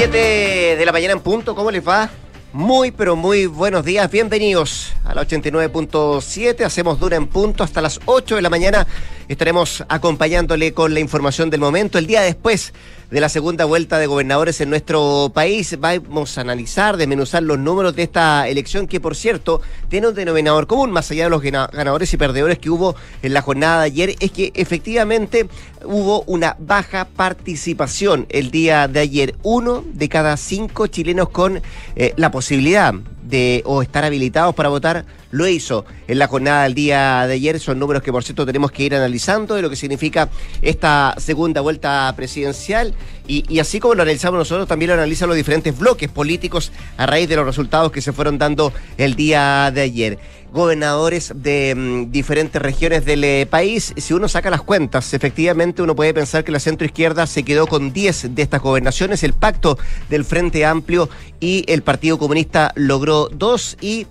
7 de la mañana en punto, ¿cómo les va? Muy, pero muy buenos días, bienvenidos a la 89.7, hacemos Duna en punto hasta las 8 de la mañana, estaremos acompañándole con la información del momento. El día después de la segunda vuelta de gobernadores en nuestro país, vamos a analizar, desmenuzar los números de esta elección que, por cierto, tiene un denominador común, más allá de los ganadores y perdedores que hubo en la jornada de ayer, es que efectivamente hubo una baja participación el día de ayer. 1 de cada 5 chilenos con la posibilidad de o estar habilitados para votar lo hizo en la jornada del día de ayer. Son números que, por cierto, tenemos que ir analizando de lo que significa esta segunda vuelta presidencial y así como lo analizamos nosotros, también lo analizan los diferentes bloques políticos a raíz de los resultados que se fueron dando el día de ayer. Gobernadores de diferentes regiones del país. Si uno saca las cuentas, efectivamente uno puede pensar que la centroizquierda se quedó con 10 de estas gobernaciones. El pacto del Frente Amplio y el Partido Comunista logró 2 y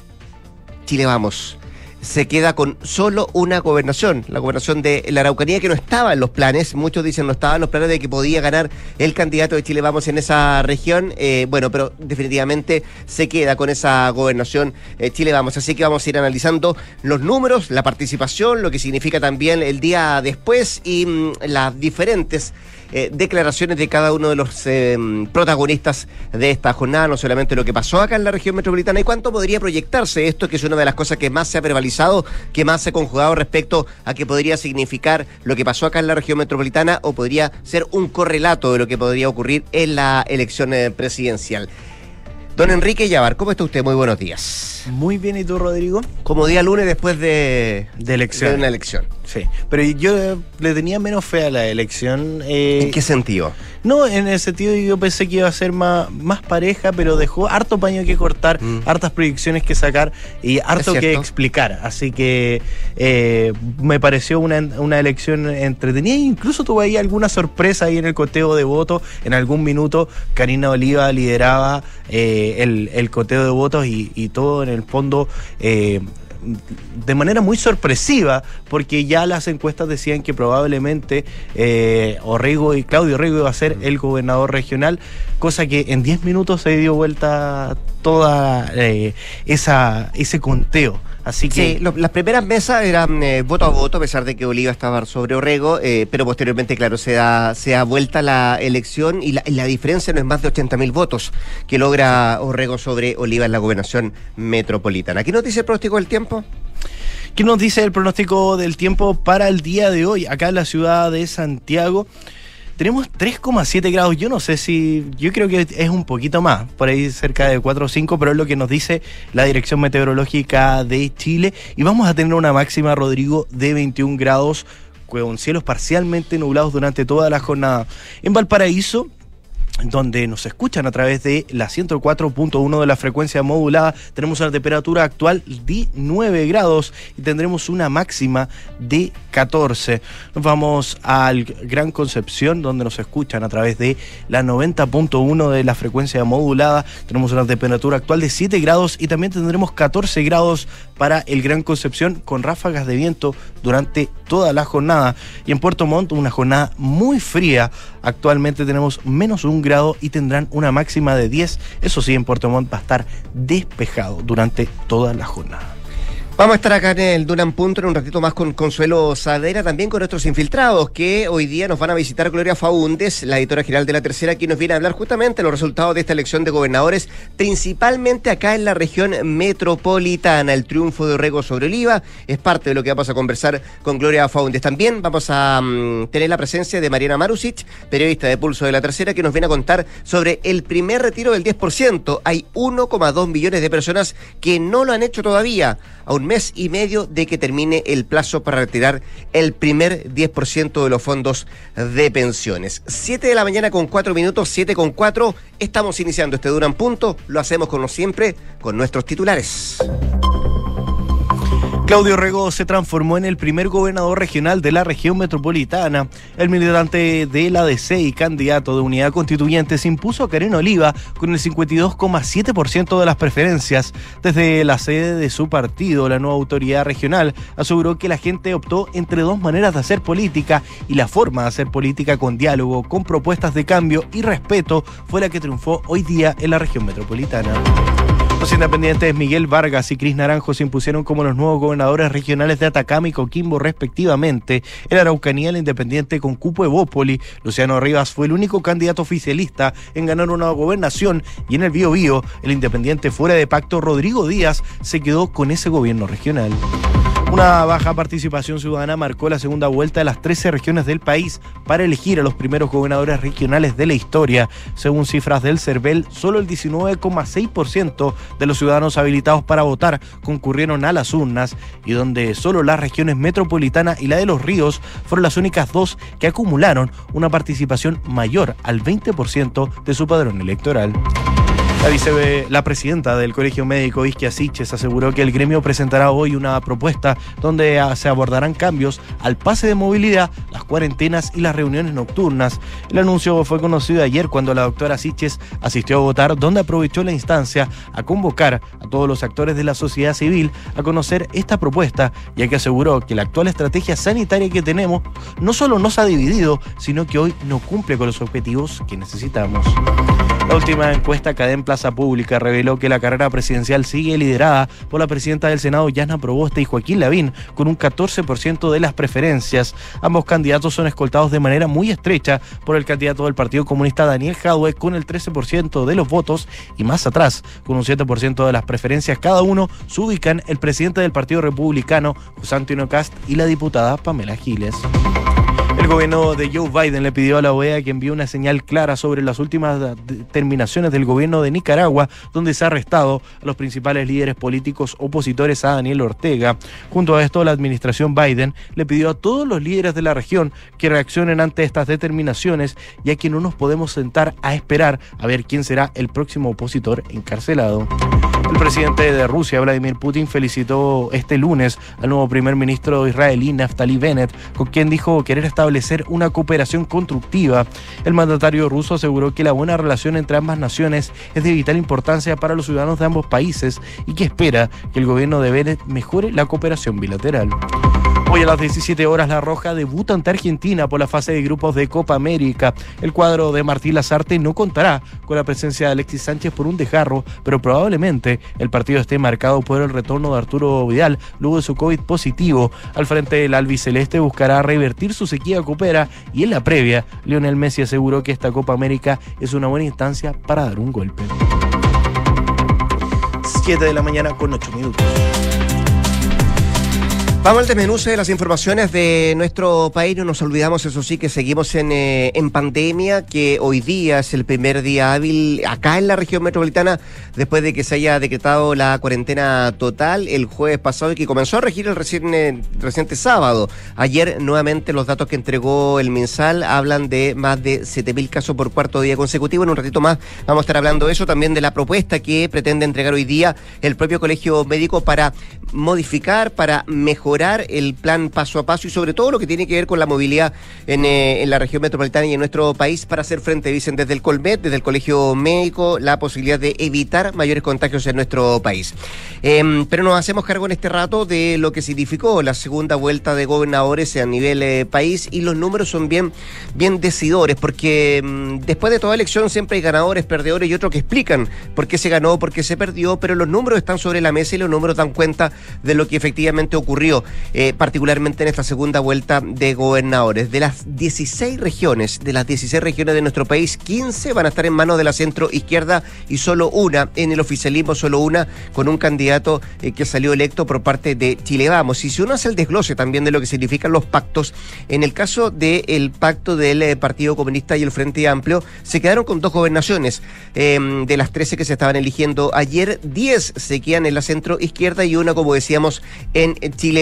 Chile Vamos se queda con solo una gobernación, la gobernación de la Araucanía, que no estaba en los planes. Muchos dicen no estaba en los planes de que podía ganar el candidato de Chile Vamos en esa región. Bueno, pero definitivamente se queda con esa gobernación Chile Vamos. Así que vamos a ir analizando los números, la participación, lo que significa también el día después y las diferentes declaraciones de cada uno de los protagonistas de esta jornada, no solamente lo que pasó acá en la región metropolitana y cuánto podría proyectarse esto, que es una de las cosas que más se ha verbalizado, que más se ha conjugado respecto a que podría significar lo que pasó acá en la región metropolitana o podría ser un correlato de lo que podría ocurrir en la elección presidencial. Don Enrique Yavar, ¿cómo está usted? Muy buenos días. Muy bien, ¿y tú, Rodrigo? Como día lunes después de una elección. Sí, pero yo le tenía menos fe a la elección. ¿En qué sentido? No, en el sentido de que yo pensé que iba a ser más pareja, pero dejó harto paño que cortar, hartas proyecciones que sacar y harto que explicar. Así que me pareció una elección entretenida. Incluso tuve ahí alguna sorpresa ahí en el conteo de votos. En algún minuto Karina Oliva lideraba el conteo de votos y todo en el fondo de manera muy sorpresiva, porque ya las encuestas decían que probablemente Claudio Orrego iba a ser el gobernador regional, cosa que en 10 minutos se dio vuelta toda ese conteo. Así que sí, las primeras mesas eran voto a voto, a pesar de que Oliva estaba sobre Orrego, pero posteriormente, claro, se da vuelta la elección y la diferencia no es más de 80.000 votos que logra Orrego sobre Oliva en la gobernación metropolitana. ¿Qué nos dice el pronóstico del tiempo? ¿Qué nos dice el pronóstico del tiempo para el día de hoy? Acá en la ciudad de Santiago tenemos 3,7 grados, yo creo que es un poquito más, por ahí cerca de 4 o 5, pero es lo que nos dice la Dirección Meteorológica de Chile, y vamos a tener una máxima, Rodrigo, de 21 grados, con cielos parcialmente nublados durante toda la jornada. En Valparaíso, donde nos escuchan a través de la 104.1 de la frecuencia modulada, tenemos una temperatura actual de 9 grados y tendremos una máxima de 14. Nos vamos al Gran Concepción, donde nos escuchan a través de la 90.1 de la frecuencia modulada, tenemos una temperatura actual de 7 grados y también tendremos 14 grados para el Gran Concepción, con ráfagas de viento durante toda la jornada. Y en Puerto Montt, una jornada muy fría, actualmente tenemos menos 1 grado y tendrán una máxima de 10. Eso sí, en Puerto Montt va a estar despejado durante toda la jornada. Vamos a estar acá en el Duna en Punto en un ratito más con Consuelo Saavedra, también con nuestros infiltrados, que hoy día nos van a visitar Gloria Faúndez, la editora general de La Tercera, quien nos viene a hablar justamente de los resultados de esta elección de gobernadores, principalmente acá en la región metropolitana. El triunfo de Orrego sobre Oliva es parte de lo que vamos a conversar con Gloria Faúndez. También vamos a tener la presencia de Mariana Marusic, periodista de Pulso de La Tercera, que nos viene a contar sobre el primer retiro del 10%. Hay 1,2 millones de personas que no lo han hecho todavía, a un mes y medio de que termine el plazo para retirar el primer 10% de los fondos de pensiones. 7 de la mañana con 4 minutos, 7:04. Estamos iniciando este Duna en Punto. Lo hacemos como siempre con nuestros titulares. Claudio Rego se transformó en el primer gobernador regional de la región metropolitana. El militante de la DC y candidato de Unidad Constituyente se impuso a Karen Oliva con el 52,7% de las preferencias. Desde la sede de su partido, la nueva autoridad regional aseguró que la gente optó entre dos maneras de hacer política y la forma de hacer política con diálogo, con propuestas de cambio y respeto fue la que triunfó hoy día en la región metropolitana. Los independientes Miguel Vargas y Cris Naranjo se impusieron como los nuevos gobernadores regionales de Atacama y Coquimbo respectivamente. En la Araucanía, el independiente con cupo Evópoli, Luciano Rivas, fue el único candidato oficialista en ganar una gobernación, y en el Biobío, el independiente fuera de pacto Rodrigo Díaz se quedó con ese gobierno regional. Una baja participación ciudadana marcó la segunda vuelta de las 13 regiones del país para elegir a los primeros gobernadores regionales de la historia. Según cifras del CERVEL, solo el 19,6% de los ciudadanos habilitados para votar concurrieron a las urnas, y donde solo las regiones metropolitana y la de Los Ríos fueron las únicas dos que acumularon una participación mayor al 20% de su padrón electoral. La presidenta del Colegio Médico, Isquia Siches, aseguró que el gremio presentará hoy una propuesta donde se abordarán cambios al pase de movilidad, las cuarentenas y las reuniones nocturnas. El anuncio fue conocido ayer cuando la doctora Siches asistió a votar, donde aprovechó la instancia a convocar a todos los actores de la sociedad civil a conocer esta propuesta, ya que aseguró que la actual estrategia sanitaria que tenemos no solo nos ha dividido, sino que hoy no cumple con los objetivos que necesitamos. La última encuesta Cadem Plaza Pública reveló que la carrera presidencial sigue liderada por la presidenta del Senado, Yana Proboste, y Joaquín Lavín, con un 14% de las preferencias. Ambos candidatos son escoltados de manera muy estrecha por el candidato del Partido Comunista, Daniel Jadue, con el 13% de los votos, y más atrás, con un 7% de las preferencias cada uno, se ubican el presidente del Partido Republicano, José Antonio Kast, y la diputada Pamela Giles. El gobierno de Joe Biden le pidió a la OEA que envíe una señal clara sobre las últimas determinaciones del gobierno de Nicaragua, donde se ha arrestado a los principales líderes políticos opositores a Daniel Ortega. Junto a esto, la administración Biden le pidió a todos los líderes de la región que reaccionen ante estas determinaciones, ya que no nos podemos sentar a esperar a ver quién será el próximo opositor encarcelado. El presidente de Rusia, Vladimir Putin, felicitó este lunes al nuevo primer ministro israelí, Naftali Bennett, con quien dijo querer establecer una cooperación constructiva. El mandatario ruso aseguró que la buena relación entre ambas naciones es de vital importancia para los ciudadanos de ambos países y que espera que el gobierno de Bennett mejore la cooperación bilateral. Hoy a las 17 horas La Roja debuta ante Argentina por la fase de grupos de Copa América. El cuadro de Martín Lazarte no contará con la presencia de Alexis Sánchez por un desgarro, pero probablemente el partido esté marcado por el retorno de Arturo Vidal luego de su COVID positivo. Al frente del albiceleste buscará revertir su sequía copera, y en la previa, Lionel Messi aseguró que esta Copa América es una buena instancia para dar un golpe. 7 de la mañana con 8 minutos. Vamos al desmenuce de las informaciones de nuestro país. No nos olvidamos, eso sí, que seguimos en pandemia, que hoy día es el primer día hábil acá en la región metropolitana después de que se haya decretado la cuarentena total el jueves pasado y que comenzó a regir el reciente sábado. Ayer, nuevamente, los datos que entregó el MinSal hablan de más de 7.000 casos por cuarto día consecutivo. En un ratito más vamos a estar hablando de eso, también de la propuesta que pretende entregar hoy día el propio Colegio Médico para modificar, para mejorar el plan paso a paso y sobre todo lo que tiene que ver con la movilidad en la región metropolitana y en nuestro país para hacer frente, dicen desde el Colmet, desde el Colegio Médico, la posibilidad de evitar mayores contagios en nuestro país. Pero nos hacemos cargo en este rato de lo que significó la segunda vuelta de gobernadores a nivel país, y los números son bien decidores, porque después de toda elección siempre hay ganadores, perdedores y otros que explican por qué se ganó, por qué se perdió, pero los números están sobre la mesa y los números dan cuenta de lo que efectivamente ocurrió, particularmente en esta segunda vuelta de gobernadores. De las 16 regiones de nuestro país, 15 van a estar en manos de la centro izquierda y solo una en el oficialismo, solo una con un candidato que salió electo por parte de Chile Vamos. Y si uno hace el desglose también de lo que significan los pactos, en el caso del pacto del Partido Comunista y el Frente Amplio, se quedaron con 2 gobernaciones. De las 13 que se estaban eligiendo ayer, 10 se quedan en la centro izquierda y una, como decíamos, en Chile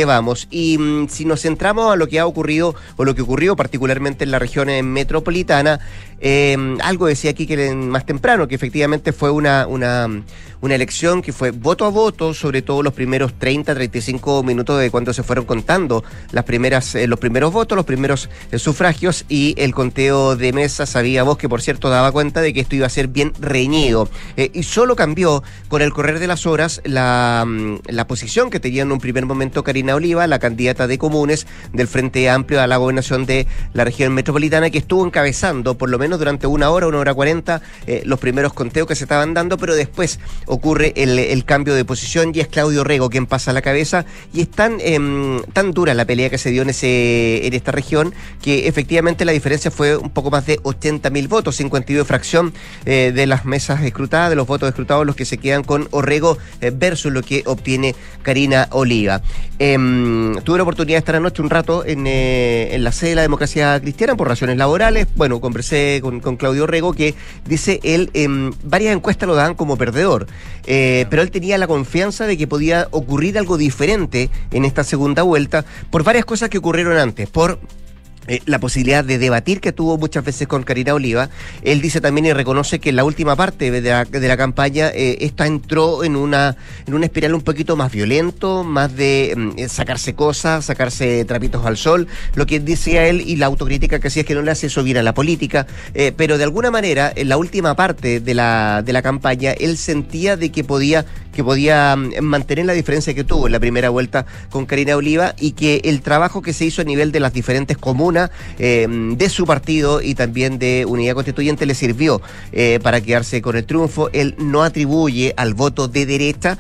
Vamos. Y si nos centramos a lo que ha ocurrido, o lo que ocurrió particularmente en la región metropolitana, algo decía aquí que más temprano, que efectivamente fue una elección que fue voto a voto, sobre todo los primeros 30-35 minutos de cuando se fueron contando los primeros votos, los primeros sufragios, y el conteo de mesas. Sabía vos que, por cierto, daba cuenta de que esto iba a ser bien reñido, y solo cambió con el correr de las horas la posición que tenía en un primer momento Karina Oliva, la candidata de Comunes del Frente Amplio a la gobernación de la región metropolitana, que estuvo encabezando por lo menos durante 1 hora 40, los primeros conteos que se estaban dando, pero después ocurre el cambio de posición y es Claudio Rego quien pasa a la cabeza, y es tan dura la pelea que se dio en esta región que efectivamente la diferencia fue un poco más de 80.000 votos, 52 fracción de las mesas escrutadas, de los votos escrutados, los que se quedan con Orrego versus lo que obtiene Karina Oliva. Tuve la oportunidad de estar anoche un rato en la sede de la Democracia Cristiana por razones laborales. Bueno, conversé con Claudio Orrego, que dice él, varias encuestas lo daban como perdedor, pero él tenía la confianza de que podía ocurrir algo diferente en esta segunda vuelta por varias cosas que ocurrieron antes, por la posibilidad de debatir que tuvo muchas veces con Karina Oliva. Él dice también y reconoce que en la última parte de la campaña esta entró en una espiral un poquito más violento, más de sacarse cosas, sacarse trapitos al sol, lo que decía él, y la autocrítica que hacía es que no le hace eso bien a la política, pero de alguna manera en la última parte de la campaña él sentía de que podía mantener la diferencia que tuvo en la primera vuelta con Karina Oliva, y que el trabajo que se hizo a nivel de las diferentes comunas de su partido y también de Unidad Constituyente le sirvió para quedarse con el triunfo. Él no atribuye al voto de derecha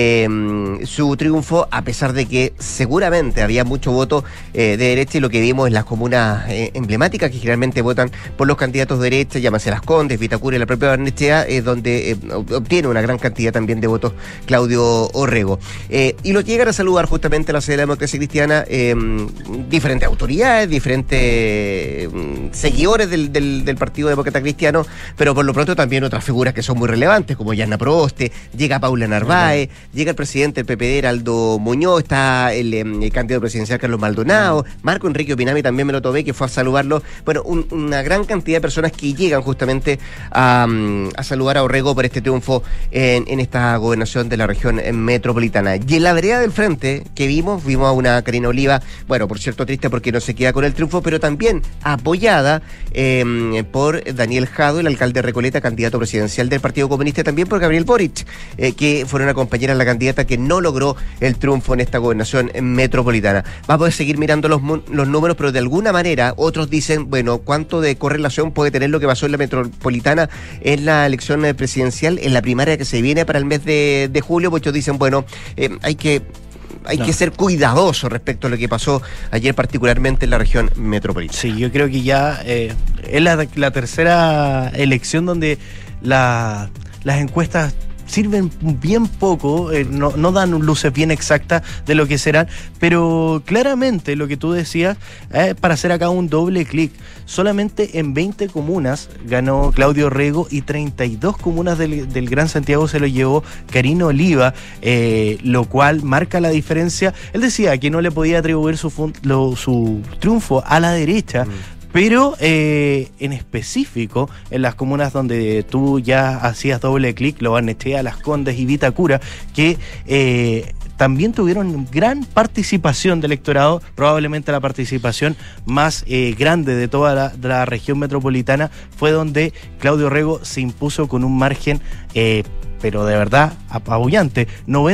su triunfo, a pesar de que seguramente había mucho voto de derecha, y lo que vimos en las comunas emblemáticas que generalmente votan por los candidatos de derecha, llámase Las Condes, Vitacura y la propia Barnechea, donde obtiene una gran cantidad también de votos Claudio Orrego. Y lo llegan a saludar justamente a la sede de la Democracia Cristiana diferentes autoridades, diferentes seguidores del Partido Demócrata Cristiano, pero por lo pronto también otras figuras que son muy relevantes, como Yana Proboste, llega Paula Narváez, llega el presidente del PPD, Heraldo Muñoz, está el candidato presidencial Carlos Maldonado, Marco Enrique Opinami también me lo tomé, que fue a saludarlo. Bueno, una gran cantidad de personas que llegan justamente a saludar a Orrego por este triunfo en esta gobernación de la región metropolitana. Y en la vereda del frente que vimos a una Karina Oliva, bueno, por cierto triste porque no se queda con el triunfo, pero también apoyada por Daniel Jadue, el alcalde de Recoleta, candidato presidencial del Partido Comunista, y también por Gabriel Boric, que fueron a acompañar a la candidata que no logró el triunfo en esta gobernación metropolitana. Vamos a poder seguir mirando los números, pero de alguna manera otros dicen, bueno, ¿cuánto de correlación puede tener lo que pasó en la metropolitana en la elección presidencial, en la primaria que se viene para el mes de julio? Muchos dicen, bueno, hay que ser cuidadoso respecto a lo que pasó ayer, particularmente en la región metropolitana. Sí, yo creo que ya es la tercera elección donde las encuestas sirven bien poco, no dan luces bien exactas de lo que serán, pero claramente lo que tú decías, para hacer acá un doble clic, solamente en 20 comunas ganó Claudio Orrego y 32 comunas del Gran Santiago se lo llevó Karina Oliva, lo cual marca la diferencia. Él decía que no le podía atribuir su triunfo a la derecha, pero en específico en las comunas donde tú ya hacías doble clic, Lo Barnechea, Las Condes y Vitacura, que también tuvieron gran participación de electorado, probablemente la participación más grande de toda la región metropolitana, fue donde Claudio Orrego se impuso con un margen pero de verdad apabullante.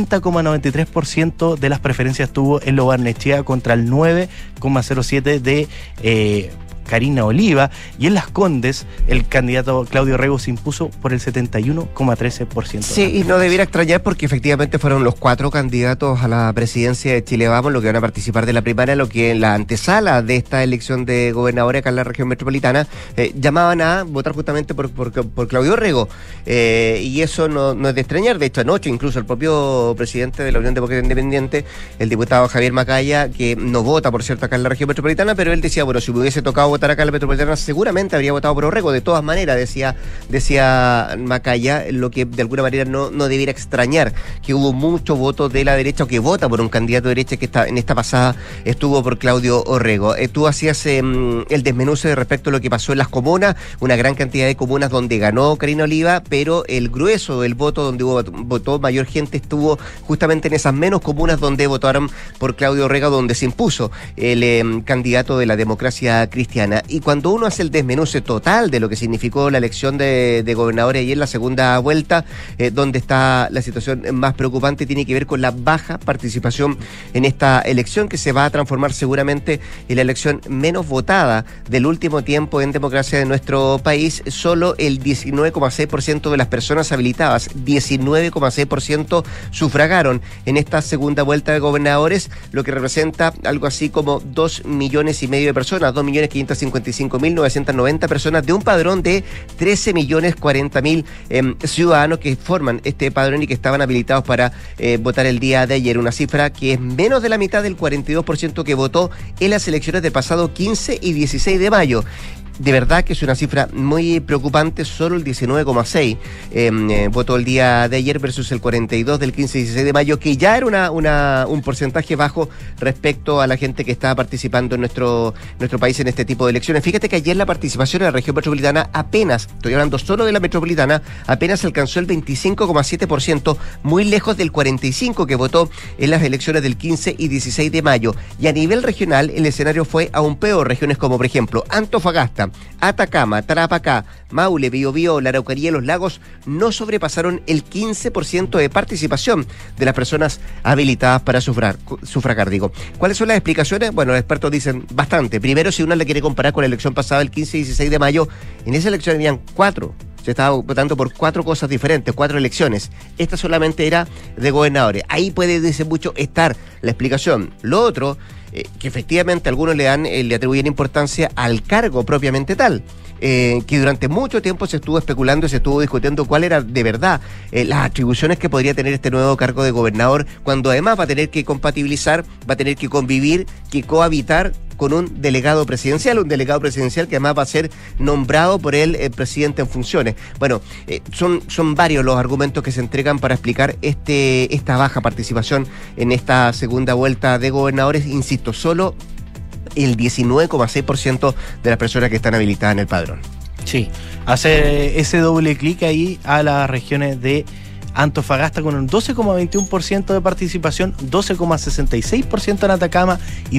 90,93% de las preferencias tuvo en Lo Barnechea contra el 9,07% de Karina Oliva, y en Las Condes el candidato Claudio Orrego se impuso por el 71,13%. Sí, y no debiera extrañar porque efectivamente fueron los 4 candidatos a la presidencia de Chile Vamos los que van a participar de la primaria, lo que en la antesala de esta elección de gobernadores acá en la región metropolitana llamaban a votar justamente por Claudio Orrego, y eso no es de extrañar. De hecho, anoche incluso el propio presidente de la Unión Demócrata Independiente, el diputado Javier Macaya, que no vota por cierto acá en la región metropolitana, pero él decía, bueno, si me hubiese tocado votar acá en la metropolitana seguramente habría votado por Orrego, de todas maneras, decía Macaya, lo que de alguna manera no debiera extrañar, que hubo mucho voto de la derecha o que vota por un candidato de derecha que en esta pasada estuvo por Claudio Orrego. Tú hacías el desmenuce respecto a lo que pasó en las comunas, una gran cantidad de comunas donde ganó Karina Oliva, pero el grueso del voto, donde votó mayor gente, estuvo justamente en esas menos comunas donde votaron por Claudio Orrego, donde se impuso el candidato de la democracia cristiana. Y cuando uno hace el desmenuce total de lo que significó la elección de gobernadores ayer en la segunda vuelta, donde está la situación más preocupante, tiene que ver con la baja participación en esta elección, que se va a transformar seguramente en la elección menos votada del último tiempo en democracia de nuestro país. Solo el 19,6% de las personas habilitadas, 19,6% sufragaron en esta segunda vuelta de gobernadores, lo que representa algo así como 2,5 millones de personas, 2.555.990 personas de un padrón de 13.040.000 ciudadanos que forman este padrón y que estaban habilitados para votar el día de ayer. Una cifra que es menos de la mitad del 42% que votó en las elecciones del pasado 15 y 16 de mayo. De verdad que es una cifra muy preocupante. Solo el 19,6 votó el día de ayer versus el 42 del 15 y 16 de mayo, que ya era un porcentaje bajo respecto a la gente que estaba participando en nuestro país en este tipo de elecciones. Fíjate que ayer la participación en la región metropolitana apenas, estoy hablando solo de la metropolitana, apenas alcanzó el 25,7%, muy lejos del 45% que votó en las elecciones del 15 y 16 de mayo. Y a nivel regional el escenario fue aún peor. Regiones como por ejemplo Antofagasta, Atacama, Tarapacá, Maule, Biobío, la Araucanía y los Lagos no sobrepasaron el 15% de participación de las personas habilitadas para sufragar. ¿Cuáles son las explicaciones? Bueno, los expertos dicen bastante. Primero, si uno le quiere comparar con la elección pasada el 15 y 16 de mayo, en esa elección habían 4. Se estaba votando por 4 cosas diferentes, 4 elecciones. Esta solamente era de gobernadores. Ahí puede, dice mucho, estar la explicación. Lo otro, que efectivamente algunos le atribuyen importancia al cargo propiamente tal, que durante mucho tiempo se estuvo especulando y se estuvo discutiendo cuál era de verdad las atribuciones que podría tener este nuevo cargo de gobernador, cuando además va a tener que compatibilizar, va a tener que convivir, que cohabitar con un delegado presidencial que además va a ser nombrado por el presidente en funciones. Bueno, son varios los argumentos que se entregan para explicar esta baja participación en esta segunda vuelta de gobernadores. Insisto, solo el 19,6% de las personas que están habilitadas en el padrón. Sí, hace ese doble clic ahí a las regiones de Antofagasta con un 12,21% de participación, 12,66% en Atacama y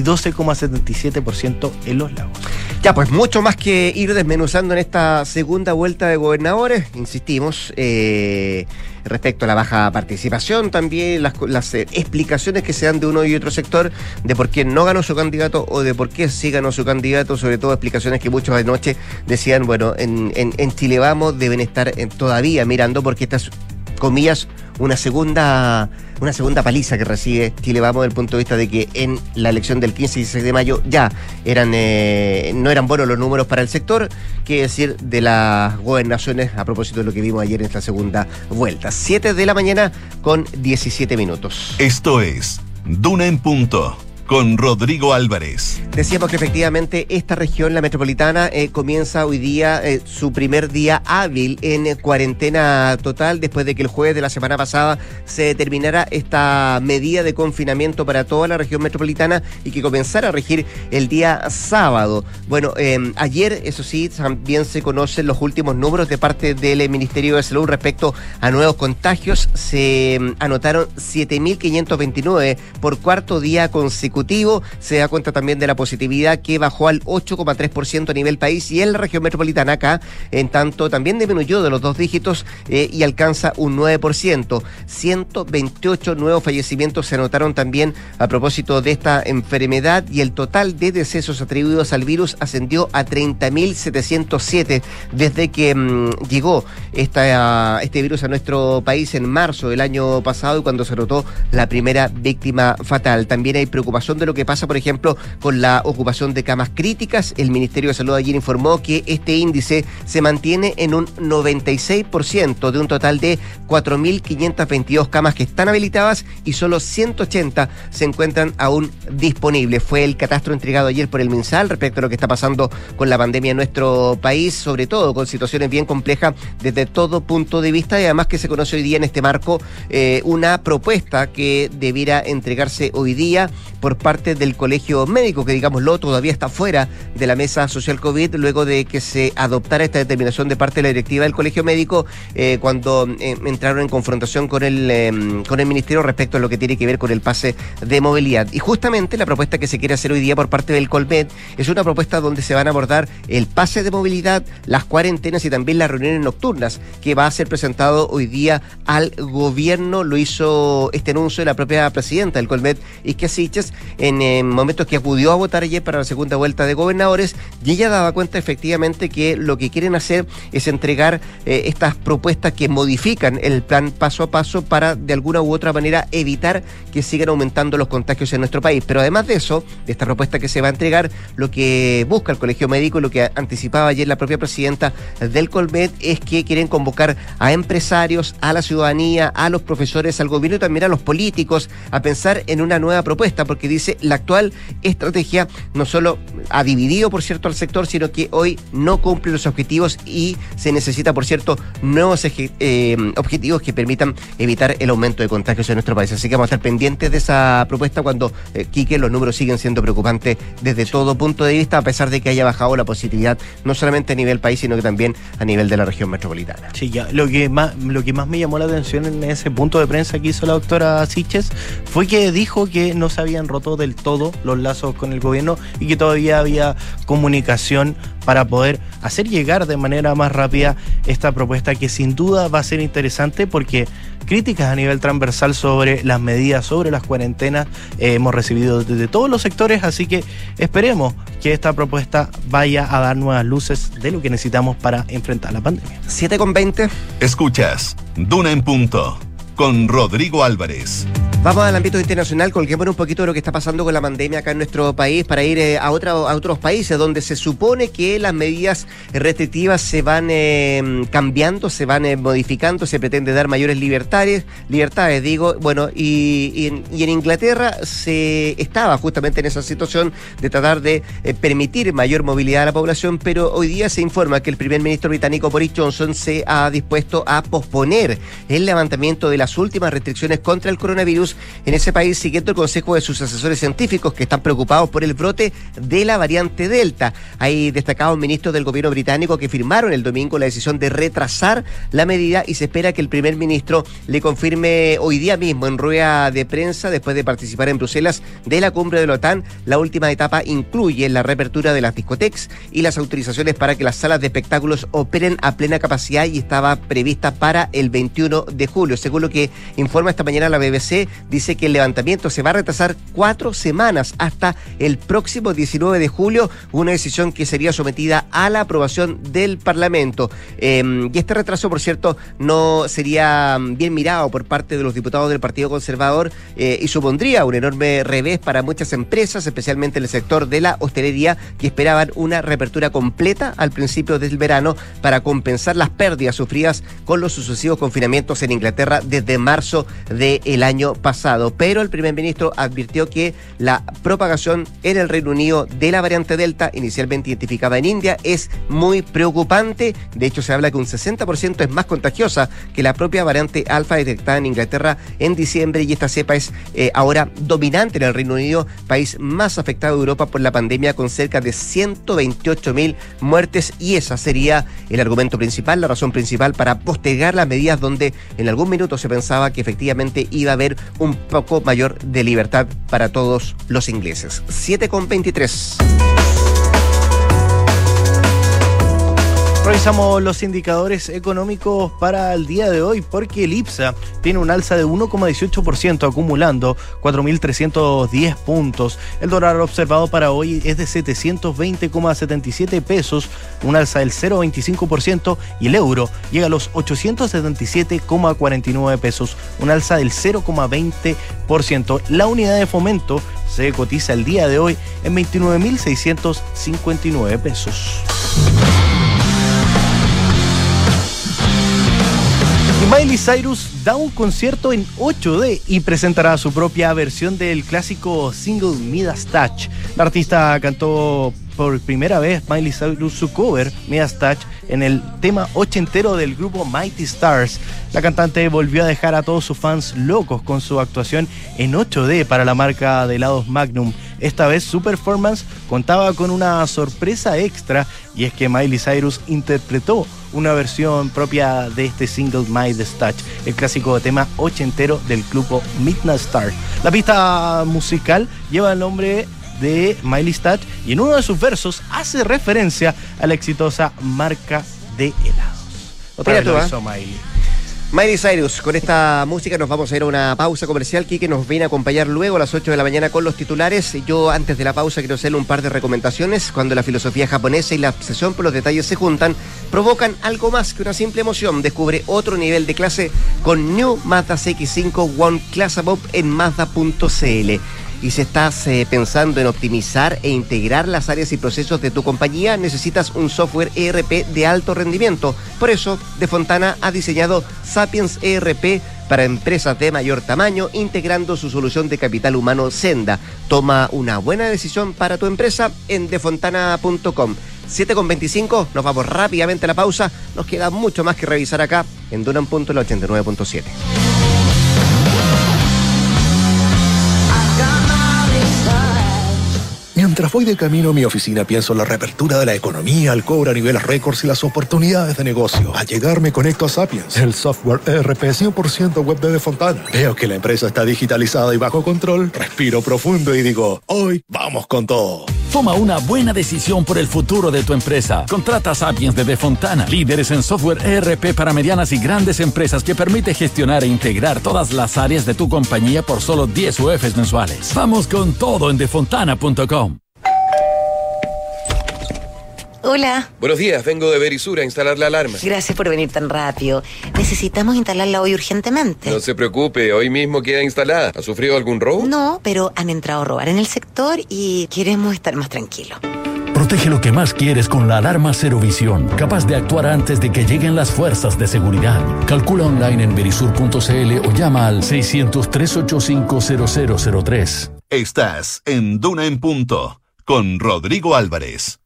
12,77% en los Lagos. Ya, pues mucho más que ir desmenuzando en esta segunda vuelta de gobernadores, insistimos, respecto a la baja participación, también las explicaciones que se dan de uno y otro sector de por qué no ganó su candidato o de por qué sí ganó su candidato, sobre todo explicaciones que muchos anoche decían, bueno, en Chile Vamos deben estar todavía mirando, porque estas, comillas, una segunda paliza que recibe Chile Vamos desde el punto de vista de que en la elección del 15 y 16 de mayo ya no eran buenos los números para el sector, que decir de las gobernaciones a propósito de lo que vimos ayer en esta segunda vuelta. 7 de la mañana con 17 minutos. Esto es Duna en Punto, con Rodrigo Álvarez. Decíamos que efectivamente esta región, la metropolitana, comienza hoy día su primer día hábil en cuarentena total, después de que el jueves de la semana pasada se determinara esta medida de confinamiento para toda la región metropolitana y que comenzara a regir el día sábado. Bueno, ayer, eso sí, también se conocen los últimos números de parte del Ministerio de Salud respecto a nuevos contagios. Se anotaron 7.529 por cuarto día consecutivo. Se da cuenta también de la positividad, que bajó al 8,3% a nivel país, y en la región metropolitana acá, en tanto, también disminuyó de los 2 dígitos y alcanza un 9%. 128 nuevos fallecimientos se anotaron también a propósito de esta enfermedad, y el total de decesos atribuidos al virus ascendió a 30.707 desde que llegó este virus a nuestro país en marzo del año pasado, y cuando se anotó la primera víctima fatal. También hay preocupación razón de lo que pasa, por ejemplo, con la ocupación de camas críticas. El Ministerio de Salud ayer informó que este índice se mantiene en un 96% de un total de 4.522 camas que están habilitadas y solo 180 se encuentran aún disponibles. Fue el catastro entregado ayer por el MinSal respecto a lo que está pasando con la pandemia en nuestro país, sobre todo con situaciones bien complejas desde todo punto de vista, y además que se conoce hoy día en este marco una propuesta que debiera entregarse hoy día por parte del Colegio Médico, que digámoslo, todavía está fuera de la mesa social COVID, luego de que se adoptara esta determinación de parte de la directiva del Colegio Médico cuando entraron en confrontación con el Ministerio respecto a lo que tiene que ver con el pase de movilidad. Y justamente la propuesta que se quiere hacer hoy día por parte del Colmed es una propuesta donde se van a abordar el pase de movilidad, las cuarentenas y también las reuniones nocturnas, que va a ser presentado hoy día al gobierno. Lo hizo este anuncio de la propia presidenta del Colmed, Isquia Siches, en momentos que acudió a votar ayer para la segunda vuelta de gobernadores, y ella daba cuenta efectivamente que lo que quieren hacer es entregar estas propuestas que modifican el plan paso a paso para de alguna u otra manera evitar que sigan aumentando los contagios en nuestro país. Pero además de eso, de esta propuesta que se va a entregar, lo que busca el Colegio Médico, lo que anticipaba ayer la propia presidenta del Colmed, es que quieren convocar a empresarios, a la ciudadanía, a los profesores, al gobierno y también a los políticos a pensar en una nueva propuesta, porque dice la actual estrategia no solo ha dividido, por cierto, al sector, sino que hoy no cumple los objetivos y se necesita, por cierto, nuevos objetivos que permitan evitar el aumento de contagios en nuestro país. Así que vamos a estar pendientes de esa propuesta cuando, Quique, los números siguen siendo preocupantes desde todo punto de vista, a pesar de que haya bajado la positividad, no solamente a nivel país, sino que también a nivel de la región metropolitana. Sí, ya, lo que más me llamó la atención en ese punto de prensa que hizo la doctora Siches fue que dijo que no se habían roto del todo los lazos con el gobierno y que todavía había comunicación para poder hacer llegar de manera más rápida esta propuesta, que sin duda va a ser interesante, porque críticas a nivel transversal sobre las medidas, sobre las cuarentenas, hemos recibido desde todos los sectores, así que esperemos que esta propuesta vaya a dar nuevas luces de lo que necesitamos para enfrentar la pandemia. 7:20. Escuchas Duna en Punto con Rodrigo Álvarez. Vamos al ámbito internacional, colguemos un poquito de lo que está pasando con la pandemia acá en nuestro país para ir a otros países donde se supone que las medidas restrictivas se van cambiando, se van modificando, se pretende dar mayores libertades, bueno, y en Inglaterra se estaba justamente en esa situación de tratar de permitir mayor movilidad a la población, pero hoy día se informa que el primer ministro británico Boris Johnson se ha dispuesto a posponer el levantamiento de las últimas restricciones contra el coronavirus en ese país, siguiendo el consejo de sus asesores científicos que están preocupados por el brote de la variante Delta. Hay destacados ministros del gobierno británico que firmaron el domingo la decisión de retrasar la medida, y se espera que el primer ministro le confirme hoy día mismo en rueda de prensa, después de participar en Bruselas de la cumbre de la OTAN. La última etapa incluye la reapertura de las discotecas y las autorizaciones para que las salas de espectáculos operen a plena capacidad, y estaba prevista para el 21 de julio. Según lo que informa esta mañana la BBC, dice que el levantamiento se va a retrasar 4 semanas hasta el próximo 19 de julio, una decisión que sería sometida a la aprobación del Parlamento. Y este retraso, por cierto, no sería bien mirado por parte de los diputados del Partido Conservador y supondría un enorme revés para muchas empresas, especialmente en el sector de la hostelería, que esperaban una reapertura completa al principio del verano para compensar las pérdidas sufridas con los sucesivos confinamientos en Inglaterra desde marzo del año pasado. Pero el primer ministro advirtió que la propagación en el Reino Unido de la variante Delta, inicialmente identificada en India, es muy preocupante. De hecho, se habla que un 60% es más contagiosa que la propia variante Alfa detectada en Inglaterra en diciembre, y esta cepa es ahora dominante en el Reino Unido, país más afectado de Europa por la pandemia, con cerca de 128.000 muertes, y esa sería el argumento principal, la razón principal para postergar las medidas, donde en algún minuto se pensaba que efectivamente iba a haber un poco mayor de libertad para todos los ingleses. 7:23. Revisamos los indicadores económicos para el día de hoy porque el IPSA tiene un alza de 1,18% acumulando 4.310 puntos. El dólar observado para hoy es de 720,77 pesos, un alza del 0,25%, y el euro llega a los 877,49 pesos, un alza del 0,20%. La unidad de fomento se cotiza el día de hoy en 29.659 pesos. Y Miley Cyrus da un concierto en 8D y presentará su propia versión del clásico single Midas Touch. La artista cantó por primera vez, Miley Cyrus, su cover Midas Touch en el tema ochentero del grupo Mighty Stars. La cantante volvió a dejar a todos sus fans locos con su actuación en 8D para la marca de helados Magnum. Esta vez su performance contaba con una sorpresa extra, y es que Miley Cyrus interpretó una versión propia de este single Midas Touch, el clásico tema ochentero del grupo Midnight Star. La pista musical lleva el nombre de Miley Touch y en uno de sus versos hace referencia a la exitosa marca de helados. Otra vez lo hizo Miley Cyrus. Con esta música nos vamos a ir a una pausa comercial. Quique nos viene a acompañar luego a las 8 de la mañana con los titulares. Yo antes de la pausa quiero hacerle un par de recomendaciones. Cuando la filosofía japonesa y la obsesión por los detalles se juntan, provocan algo más que una simple emoción. Descubre otro nivel de clase con New Mazda CX-5 One Class Above en Mazda.cl. Y si estás pensando en optimizar e integrar las áreas y procesos de tu compañía, necesitas un software ERP de alto rendimiento. Por eso, De Fontana ha diseñado Sapiens ERP para empresas de mayor tamaño, integrando su solución de capital humano Senda. Toma una buena decisión para tu empresa en defontana.com. 7:25, nos vamos rápidamente a la pausa. Nos queda mucho más que revisar acá en Duna en Punto, la 89.7. Mientras voy de camino a mi oficina pienso en la reapertura de la economía, el cobro a niveles récords y las oportunidades de negocio. Al llegar me conecto a Sapiens, el software ERP 100% web de Fontana. Veo que la empresa está digitalizada y bajo control, respiro profundo y digo, hoy vamos con todo. Toma una buena decisión por el futuro de tu empresa. Contrata a Sapiens de Fontana, líderes en software ERP para medianas y grandes empresas que permite gestionar e integrar todas las áreas de tu compañía por solo 10 UFs mensuales. Vamos con todo en defontana.com. Hola. Buenos días, vengo de Verisur a instalar la alarma. Gracias por venir tan rápido. Necesitamos instalarla hoy urgentemente. No se preocupe, hoy mismo queda instalada. ¿Ha sufrido algún robo? No, pero han entrado a robar en el sector y queremos estar más tranquilos. Protege lo que más quieres con la alarma Cero Visión, capaz de actuar antes de que lleguen las fuerzas de seguridad. Calcula online en verisur.cl o llama al 600-385-0003. Estás en Duna en Punto con Rodrigo Álvarez.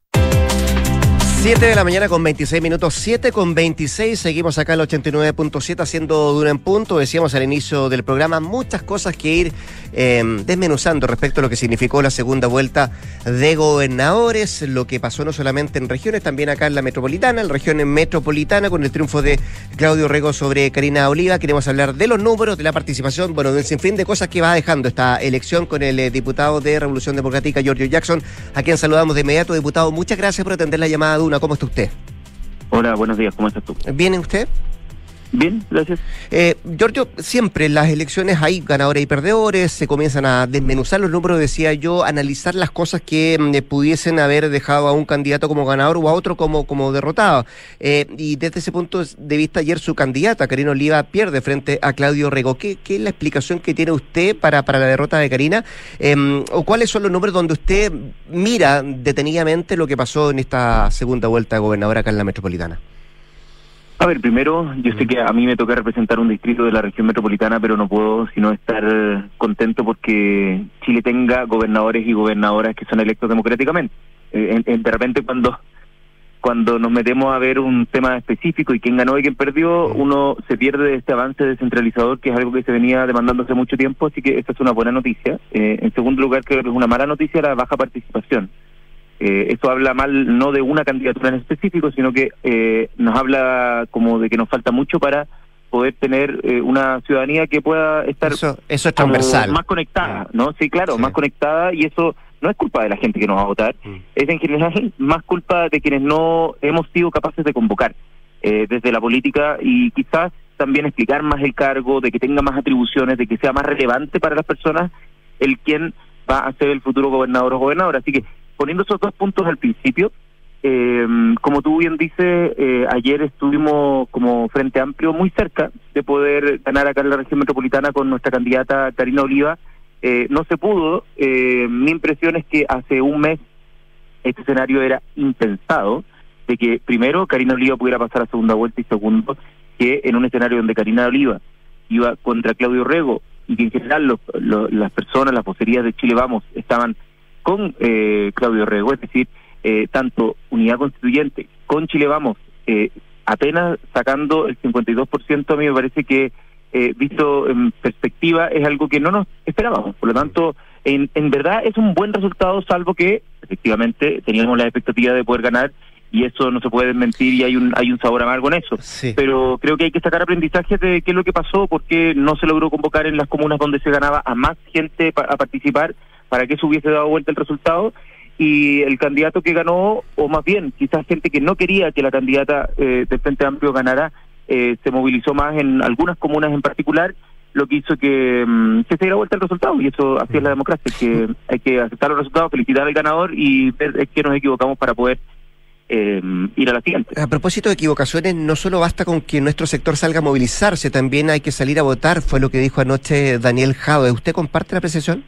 7 de la mañana con 26 minutos, 7:26, seguimos acá en el 89.7 haciendo Duna en Punto. Decíamos al inicio del programa muchas cosas que ir desmenuzando respecto a lo que significó la segunda vuelta de gobernadores, lo que pasó no solamente en regiones, también acá en la metropolitana, en la región metropolitana con el triunfo de Claudio Rego sobre Karina Oliva. Queremos hablar de los números, de la participación, bueno, del sinfín de cosas que va dejando esta elección con el diputado de Revolución Democrática, Giorgio Jackson, a quien saludamos de inmediato. Diputado, muchas gracias por atender la llamada de Duna. ¿Cómo está usted? Hola, buenos días, ¿cómo estás tú? ¿Bien usted? Bien, gracias. Giorgio, siempre en las elecciones hay ganadores y perdedores, se comienzan a desmenuzar los números, decía yo, analizar las cosas que pudiesen haber dejado a un candidato como ganador o a otro como derrotado. Y desde ese punto de vista, ayer su candidata, Karina Oliva, pierde frente a Claudio Rego. ¿Qué es la explicación que tiene usted para la derrota de Karina? ¿O cuáles son los números donde usted mira detenidamente lo que pasó en esta segunda vuelta de gobernadora acá en la metropolitana? A ver, primero, yo sé que a mí me toca representar un distrito de la región metropolitana, pero no puedo sino estar contento porque Chile tenga gobernadores y gobernadoras que son electos democráticamente. De repente cuando nos metemos a ver un tema específico y quién ganó y quién perdió, uno se pierde de este avance descentralizador, que es algo que se venía demandando hace mucho tiempo, así que esta es una buena noticia. En segundo lugar, creo que es una mala noticia la baja participación. Esto habla mal no de una candidatura en específico, sino que nos habla como de que nos falta mucho para poder tener una ciudadanía que pueda estar eso es transversal, más conectada, ¿no? Sí, claro, sí. Más conectada, y eso no es culpa de la gente que nos va a votar, es en general más culpa de quienes no hemos sido capaces de convocar desde la política, y quizás también explicar más el cargo, de que tenga más atribuciones, de que sea más relevante para las personas el quien va a ser el futuro gobernador o gobernadora. Así que, poniendo esos dos puntos al principio, como tú bien dices, ayer estuvimos como Frente Amplio muy cerca de poder ganar acá en la región metropolitana con nuestra candidata Karina Oliva. No se pudo. Mi impresión es que hace un mes este escenario era impensado, de que primero Karina Oliva pudiera pasar a segunda vuelta, y segundo, que en un escenario donde Karina Oliva iba contra Claudio Rego, y que en general las personas, las vocerías de Chile Vamos estaban con Claudio Rego, es decir, tanto Unidad Constituyente con Chile Vamos apenas sacando el 52%, a mí me parece que visto en perspectiva es algo que no nos esperábamos. Por lo tanto, en verdad es un buen resultado, salvo que efectivamente teníamos la expectativa de poder ganar, y eso no se puede desmentir, y hay un sabor amargo en eso. Sí. Pero creo que hay que sacar aprendizajes de qué es lo que pasó, por qué no se logró convocar en las comunas donde se ganaba a más gente a participar, para que se hubiese dado vuelta el resultado, y el candidato que ganó, o más bien quizás gente que no quería que la candidata del Frente Amplio ganara, se movilizó más en algunas comunas en particular, lo que hizo que se diera vuelta el resultado, y eso así es la democracia, que hay que aceptar los resultados, felicitar al ganador y ver que nos equivocamos para poder ir a la siguiente. A propósito de equivocaciones, no solo basta con que nuestro sector salga a movilizarse, también hay que salir a votar, fue lo que dijo anoche Daniel Jadwe. ¿Usted comparte la apreciación?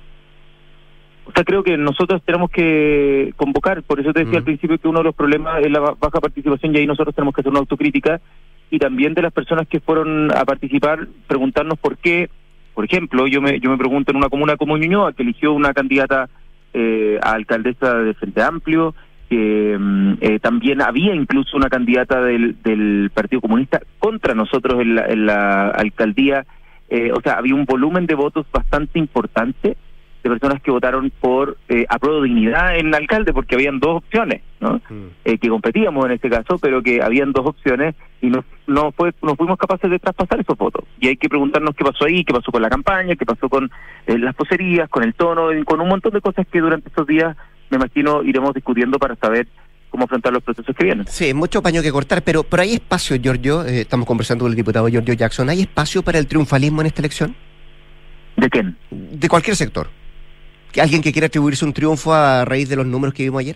O sea, creo que nosotros tenemos que convocar, por eso te decía al principio que uno de los problemas es la baja participación, y ahí nosotros tenemos que hacer una autocrítica, y también de las personas que fueron a participar, preguntarnos por qué. Por ejemplo, yo me pregunto en una comuna como Ñuñoa, que eligió una candidata a alcaldesa de Frente Amplio, que también había incluso una candidata del Partido Comunista contra nosotros en la alcaldía. O sea, había un volumen de votos bastante importante de personas que votaron por Apruebo Dignidad en alcalde, porque habían dos opciones, ¿no? Que competíamos en este caso, pero que habían dos opciones, y no fuimos capaces de traspasar esos votos. Y hay que preguntarnos qué pasó ahí, qué pasó con la campaña, qué pasó con las vocerías, con el tono, con un montón de cosas que durante estos días, me imagino, iremos discutiendo para saber cómo afrontar los procesos que vienen. Sí, mucho paño que cortar, pero hay espacio, Giorgio, estamos conversando con el diputado Giorgio Jackson, ¿hay espacio para el triunfalismo en esta elección? ¿De quién? De cualquier sector. ¿Alguien que quiera atribuirse un triunfo a raíz de los números que vimos ayer?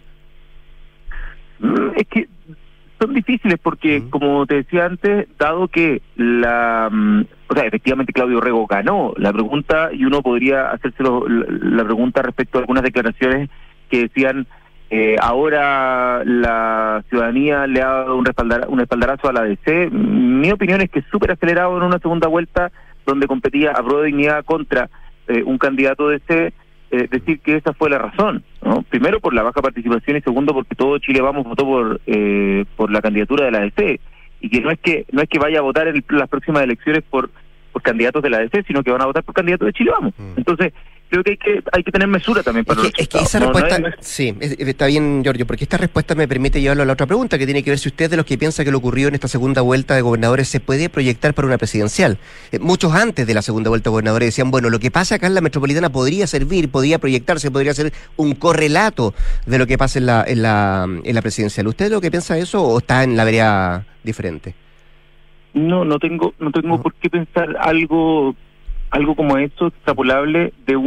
Es que son difíciles porque, como te decía antes, dado que o sea, efectivamente Claudio Rego ganó la pregunta, y uno podría hacérselo la pregunta respecto a algunas declaraciones que decían ahora la ciudadanía le ha dado un espaldarazo a la ADC. Mi opinión es que es súper acelerado en una segunda vuelta donde competía Apruebo Dignidad contra un candidato de DC, decir que esa fue la razón, ¿no? Primero por la baja participación, y segundo porque todo Chile Vamos votó por la candidatura de la ADC, y que no es que vaya a votar en las próximas elecciones por candidatos de la ADC, sino que van a votar por candidatos de Chile Vamos. Entonces creo que hay que tener mesura también para es que esa respuesta, sí, está bien, Giorgio, porque esta respuesta me permite llevarlo a la otra pregunta, que tiene que ver si usted, de los que piensa que lo ocurrido en esta segunda vuelta de gobernadores, se puede proyectar para una presidencial. Muchos antes de la segunda vuelta de gobernadores decían, bueno, lo que pasa acá en la metropolitana podría servir, podría proyectarse, podría ser un correlato de lo que pasa en la presidencial. ¿Usted lo que piensa eso, o está en la vereda diferente? No tengo por qué pensar algo como esto extrapolable de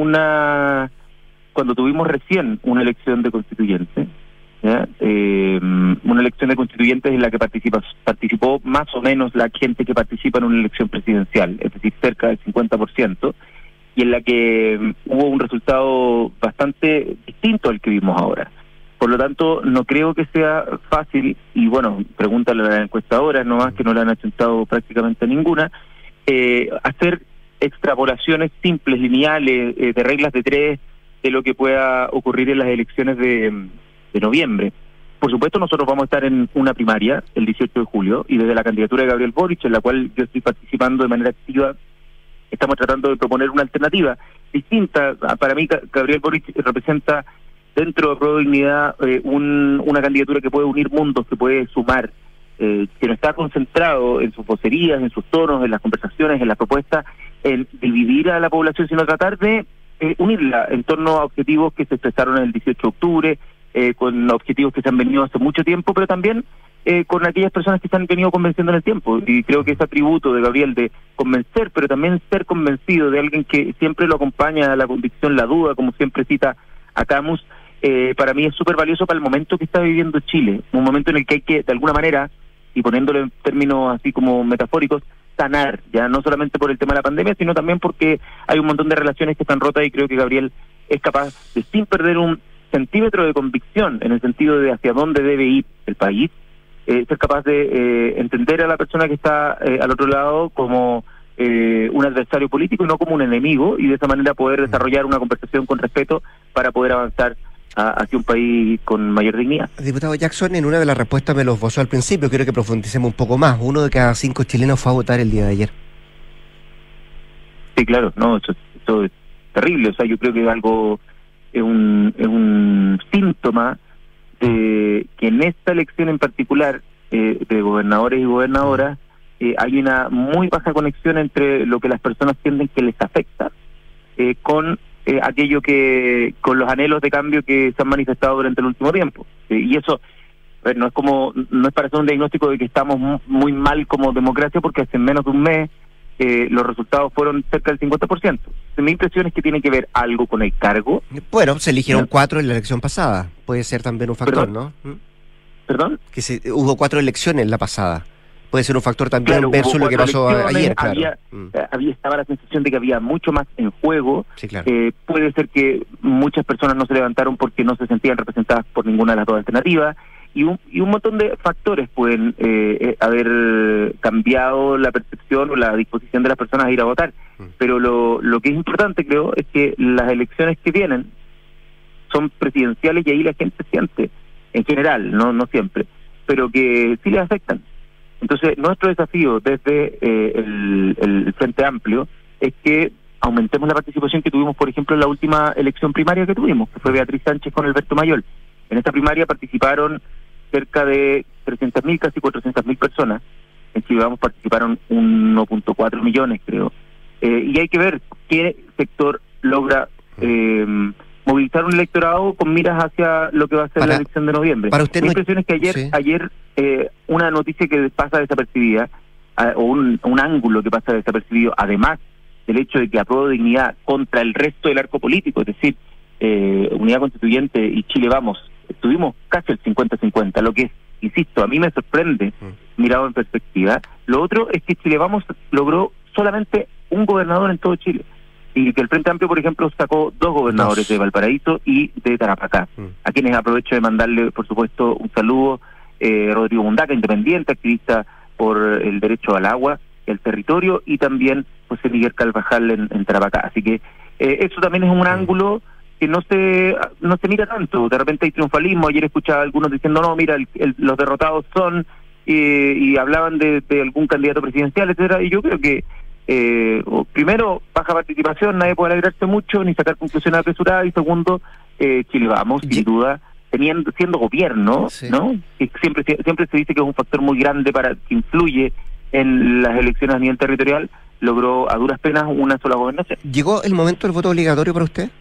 cuando tuvimos recién una elección de constituyentes, ¿ya? Una elección de constituyentes en la que participó más o menos la gente que participa en una elección presidencial, es decir, cerca del 50%, y en la que hubo un resultado bastante distinto al que vimos ahora. Por lo tanto, no creo que sea fácil, y bueno, pregúntale a las encuestadoras nomás, que no le han achantado prácticamente ninguna, hacer extrapolaciones simples, lineales, de reglas de tres, de lo que pueda ocurrir en las elecciones de noviembre. Por supuesto, nosotros vamos a estar en una primaria el 18 de julio, y desde la candidatura de Gabriel Boric, en la cual yo estoy participando de manera activa, estamos tratando de proponer una alternativa distinta. Para mí, Gabriel Boric representa, dentro de Apruebo Dignidad, una candidatura que puede unir mundos, que puede sumar, que no está concentrado en sus vocerías, en sus tonos, en las conversaciones, en las propuestas, en dividir a la población, sino tratar de unirla en torno a objetivos que se expresaron el 18 de octubre, con objetivos que se han venido hace mucho tiempo, pero también con aquellas personas que se han venido convenciendo en el tiempo. Y creo que ese atributo de Gabriel de convencer, pero también ser convencido de alguien que siempre lo acompaña a la convicción, la duda, como siempre cita a Camus, para mí es súper valioso para el momento que está viviendo Chile, un momento en el que hay que, de alguna manera, y poniéndolo en términos así como metafóricos, sanar, ya no solamente por el tema de la pandemia, sino también porque hay un montón de relaciones que están rotas, y creo que Gabriel es capaz de, sin perder un centímetro de convicción en el sentido de hacia dónde debe ir el país, ser capaz de entender a la persona que está al otro lado como un adversario político y no como un enemigo, y de esa manera poder desarrollar una conversación con respeto para poder avanzar hacia un país con mayor dignidad. Diputado Jackson, en una de las respuestas me lo esbozó al principio, quiero que profundicemos un poco más. 1 de cada 5 chilenos fue a votar el día de ayer. Sí, claro, no, eso es terrible. O sea, yo creo que algo es un síntoma de que en esta elección en particular de gobernadores y gobernadoras hay una muy baja conexión entre lo que las personas sienten que les afecta con aquello que, con los anhelos de cambio que se han manifestado durante el último tiempo. Y eso no es para hacer un diagnóstico de que estamos muy mal como democracia, porque hace menos de un mes los resultados fueron cerca del 50%. Mi impresión es que tiene que ver algo con el cargo. Bueno, se eligieron 4 en la elección pasada. Puede ser también un factor, ¿Perdón? ¿no? ¿Perdón? Que hubo 4 elecciones en la pasada. Puede ser un factor también, claro, versus lo que pasó ayer, claro. Estaba la sensación de que había mucho más en juego. Sí, claro. Puede ser que muchas personas no se levantaron porque no se sentían representadas por ninguna de las dos alternativas. Y un montón de factores pueden haber cambiado la percepción o la disposición de las personas a ir a votar. Pero lo que es importante, creo, es que las elecciones que vienen son presidenciales, y ahí la gente siente, en general, no siempre, pero que sí les afectan. Entonces, nuestro desafío desde el Frente Amplio es que aumentemos la participación que tuvimos, por ejemplo, en la última elección primaria que tuvimos, que fue Beatriz Sánchez con Alberto Mayol. En esta primaria participaron cerca de 300.000, casi 400.000 personas. En Chile Vamos participaron 1.4 millones, creo. Y hay que ver qué sector logra movilizar un electorado con miras hacia lo que va a ser la elección de noviembre. Para usted, mi impresión es que ayer una noticia que pasa desapercibida, o un ángulo que pasa desapercibido, además del hecho de que Apruebo Dignidad contra el resto del arco político, es decir, Unidad Constituyente y Chile Vamos, estuvimos casi el 50-50, lo que es, insisto, a mí me sorprende mirado en perspectiva. Lo otro es que Chile Vamos logró solamente un gobernador en todo Chile, y que el Frente Amplio, por ejemplo, sacó 2 gobernadores de Valparaíso y de Tarapacá, a quienes aprovecho de mandarle, por supuesto, un saludo. Rodrigo Mundaca, independiente, activista por el derecho al agua, el territorio, y también José Miguel Carvajal en Tarapacá. Así que eso también es un ángulo que no se mira tanto. De repente hay triunfalismo. Ayer escuchaba a algunos diciendo, no, mira, los derrotados son, y hablaban de algún candidato presidencial, etcétera. Y yo creo que primero, baja participación, nadie puede alegrarse mucho ni sacar conclusiones apresuradas, y segundo, Chile Vamos, sin duda, siendo gobierno, ¿no? Que siempre se dice que es un factor muy grande que influye en las elecciones a nivel territorial, logró a duras penas una sola gobernación. ¿Llegó el momento del voto obligatorio para usted?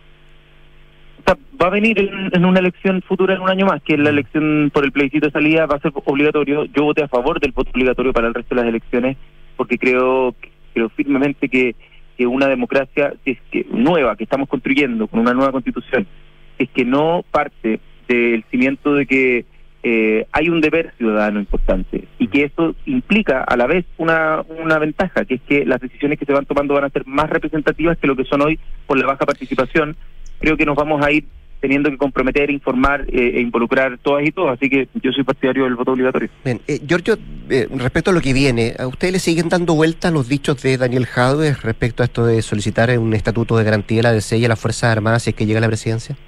Va a venir en una elección futura en un año más, que es la elección por el plebiscito de salida, va a ser obligatorio. Yo voté a favor del voto obligatorio para el resto de las elecciones, porque creo firmemente que una democracia nueva que estamos construyendo con una nueva constitución, es que no parte del cimiento de que hay un deber ciudadano importante, y que eso implica a la vez una ventaja, que es que las decisiones que se van tomando van a ser más representativas que lo que son hoy por la baja participación. Creo que nos vamos a ir teniendo que comprometer, informar e involucrar todas y todos, así que yo soy partidario del voto obligatorio. Bien, Giorgio, respecto a lo que viene, ¿a ustedes le siguen dando vueltas los dichos de Daniel Jadue respecto a esto de solicitar un estatuto de garantía de la DC y a las Fuerzas Armadas si es que llega a la presidencia?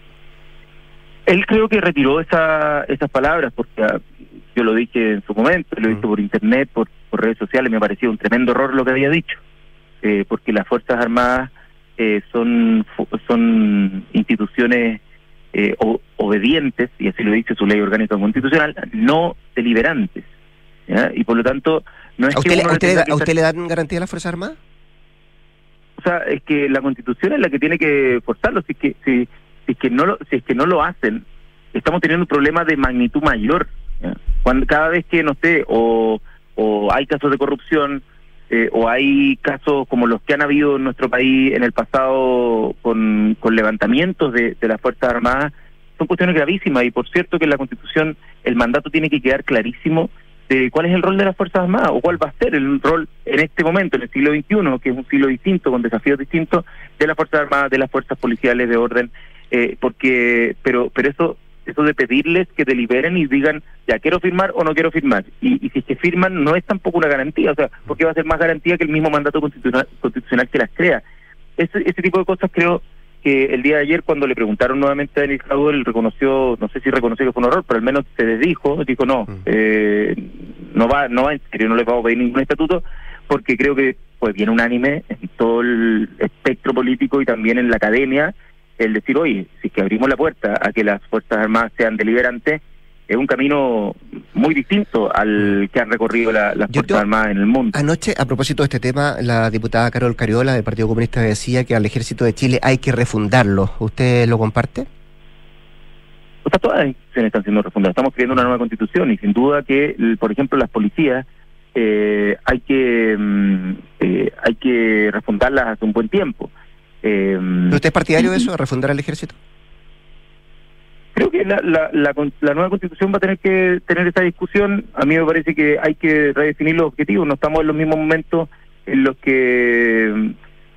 Él creo que retiró esas palabras, porque yo lo dije en su momento, lo he visto por internet, por redes sociales, me pareció un tremendo error lo que había dicho, porque las Fuerzas Armadas son instituciones obedientes, y así lo dice su ley orgánica constitucional, no deliberantes, ¿ya? Y por lo tanto no es ¿A usted le dan garantía a las Fuerzas Armadas? O sea, es que la Constitución es la que tiene que forzarlo. Si es que no lo hacen, estamos teniendo un problema de magnitud mayor. Cada vez que, no sé, o hay casos de corrupción, o hay casos como los que han habido en nuestro país en el pasado con levantamientos de las Fuerzas Armadas, son cuestiones gravísimas. Y por cierto que en la Constitución el mandato tiene que quedar clarísimo de cuál es el rol de las Fuerzas Armadas, o cuál va a ser el rol en este momento, en el siglo XXI, que es un siglo distinto, con desafíos distintos, de las Fuerzas Armadas, de las fuerzas policiales de orden, pero eso de pedirles que deliberen y digan, ya, quiero firmar o no quiero firmar, y si es que firman no es tampoco una garantía, o sea, porque va a ser más garantía que el mismo mandato constitucional que las crea. Ese tipo de cosas creo que el día de ayer, cuando le preguntaron nuevamente a Denis Jadue, él reconoció, no sé si reconoció que fue un error, pero al menos se dijo no va en serio, no le vamos a pedir ningún estatuto, porque creo que pues bien unánime en todo el espectro político y también en la academia, el decir, oye, si es que abrimos la puerta a que las Fuerzas Armadas sean deliberantes, es un camino muy distinto al que han recorrido las Fuerzas Armadas en el mundo. Anoche, a propósito de este tema, la diputada Carol Cariola del Partido Comunista decía que al Ejército de Chile hay que refundarlo. ¿Usted lo comparte? O sea, todas las instituciones están siendo refundadas. Estamos creando una nueva constitución y sin duda que, por ejemplo, las policías hay que refundarlas hace un buen tiempo. ¿Usted es partidario de eso, de refundar al Ejército? Creo que la nueva Constitución va a tener que tener esa discusión. A mí me parece que hay que redefinir los objetivos. No estamos en los mismos momentos en los que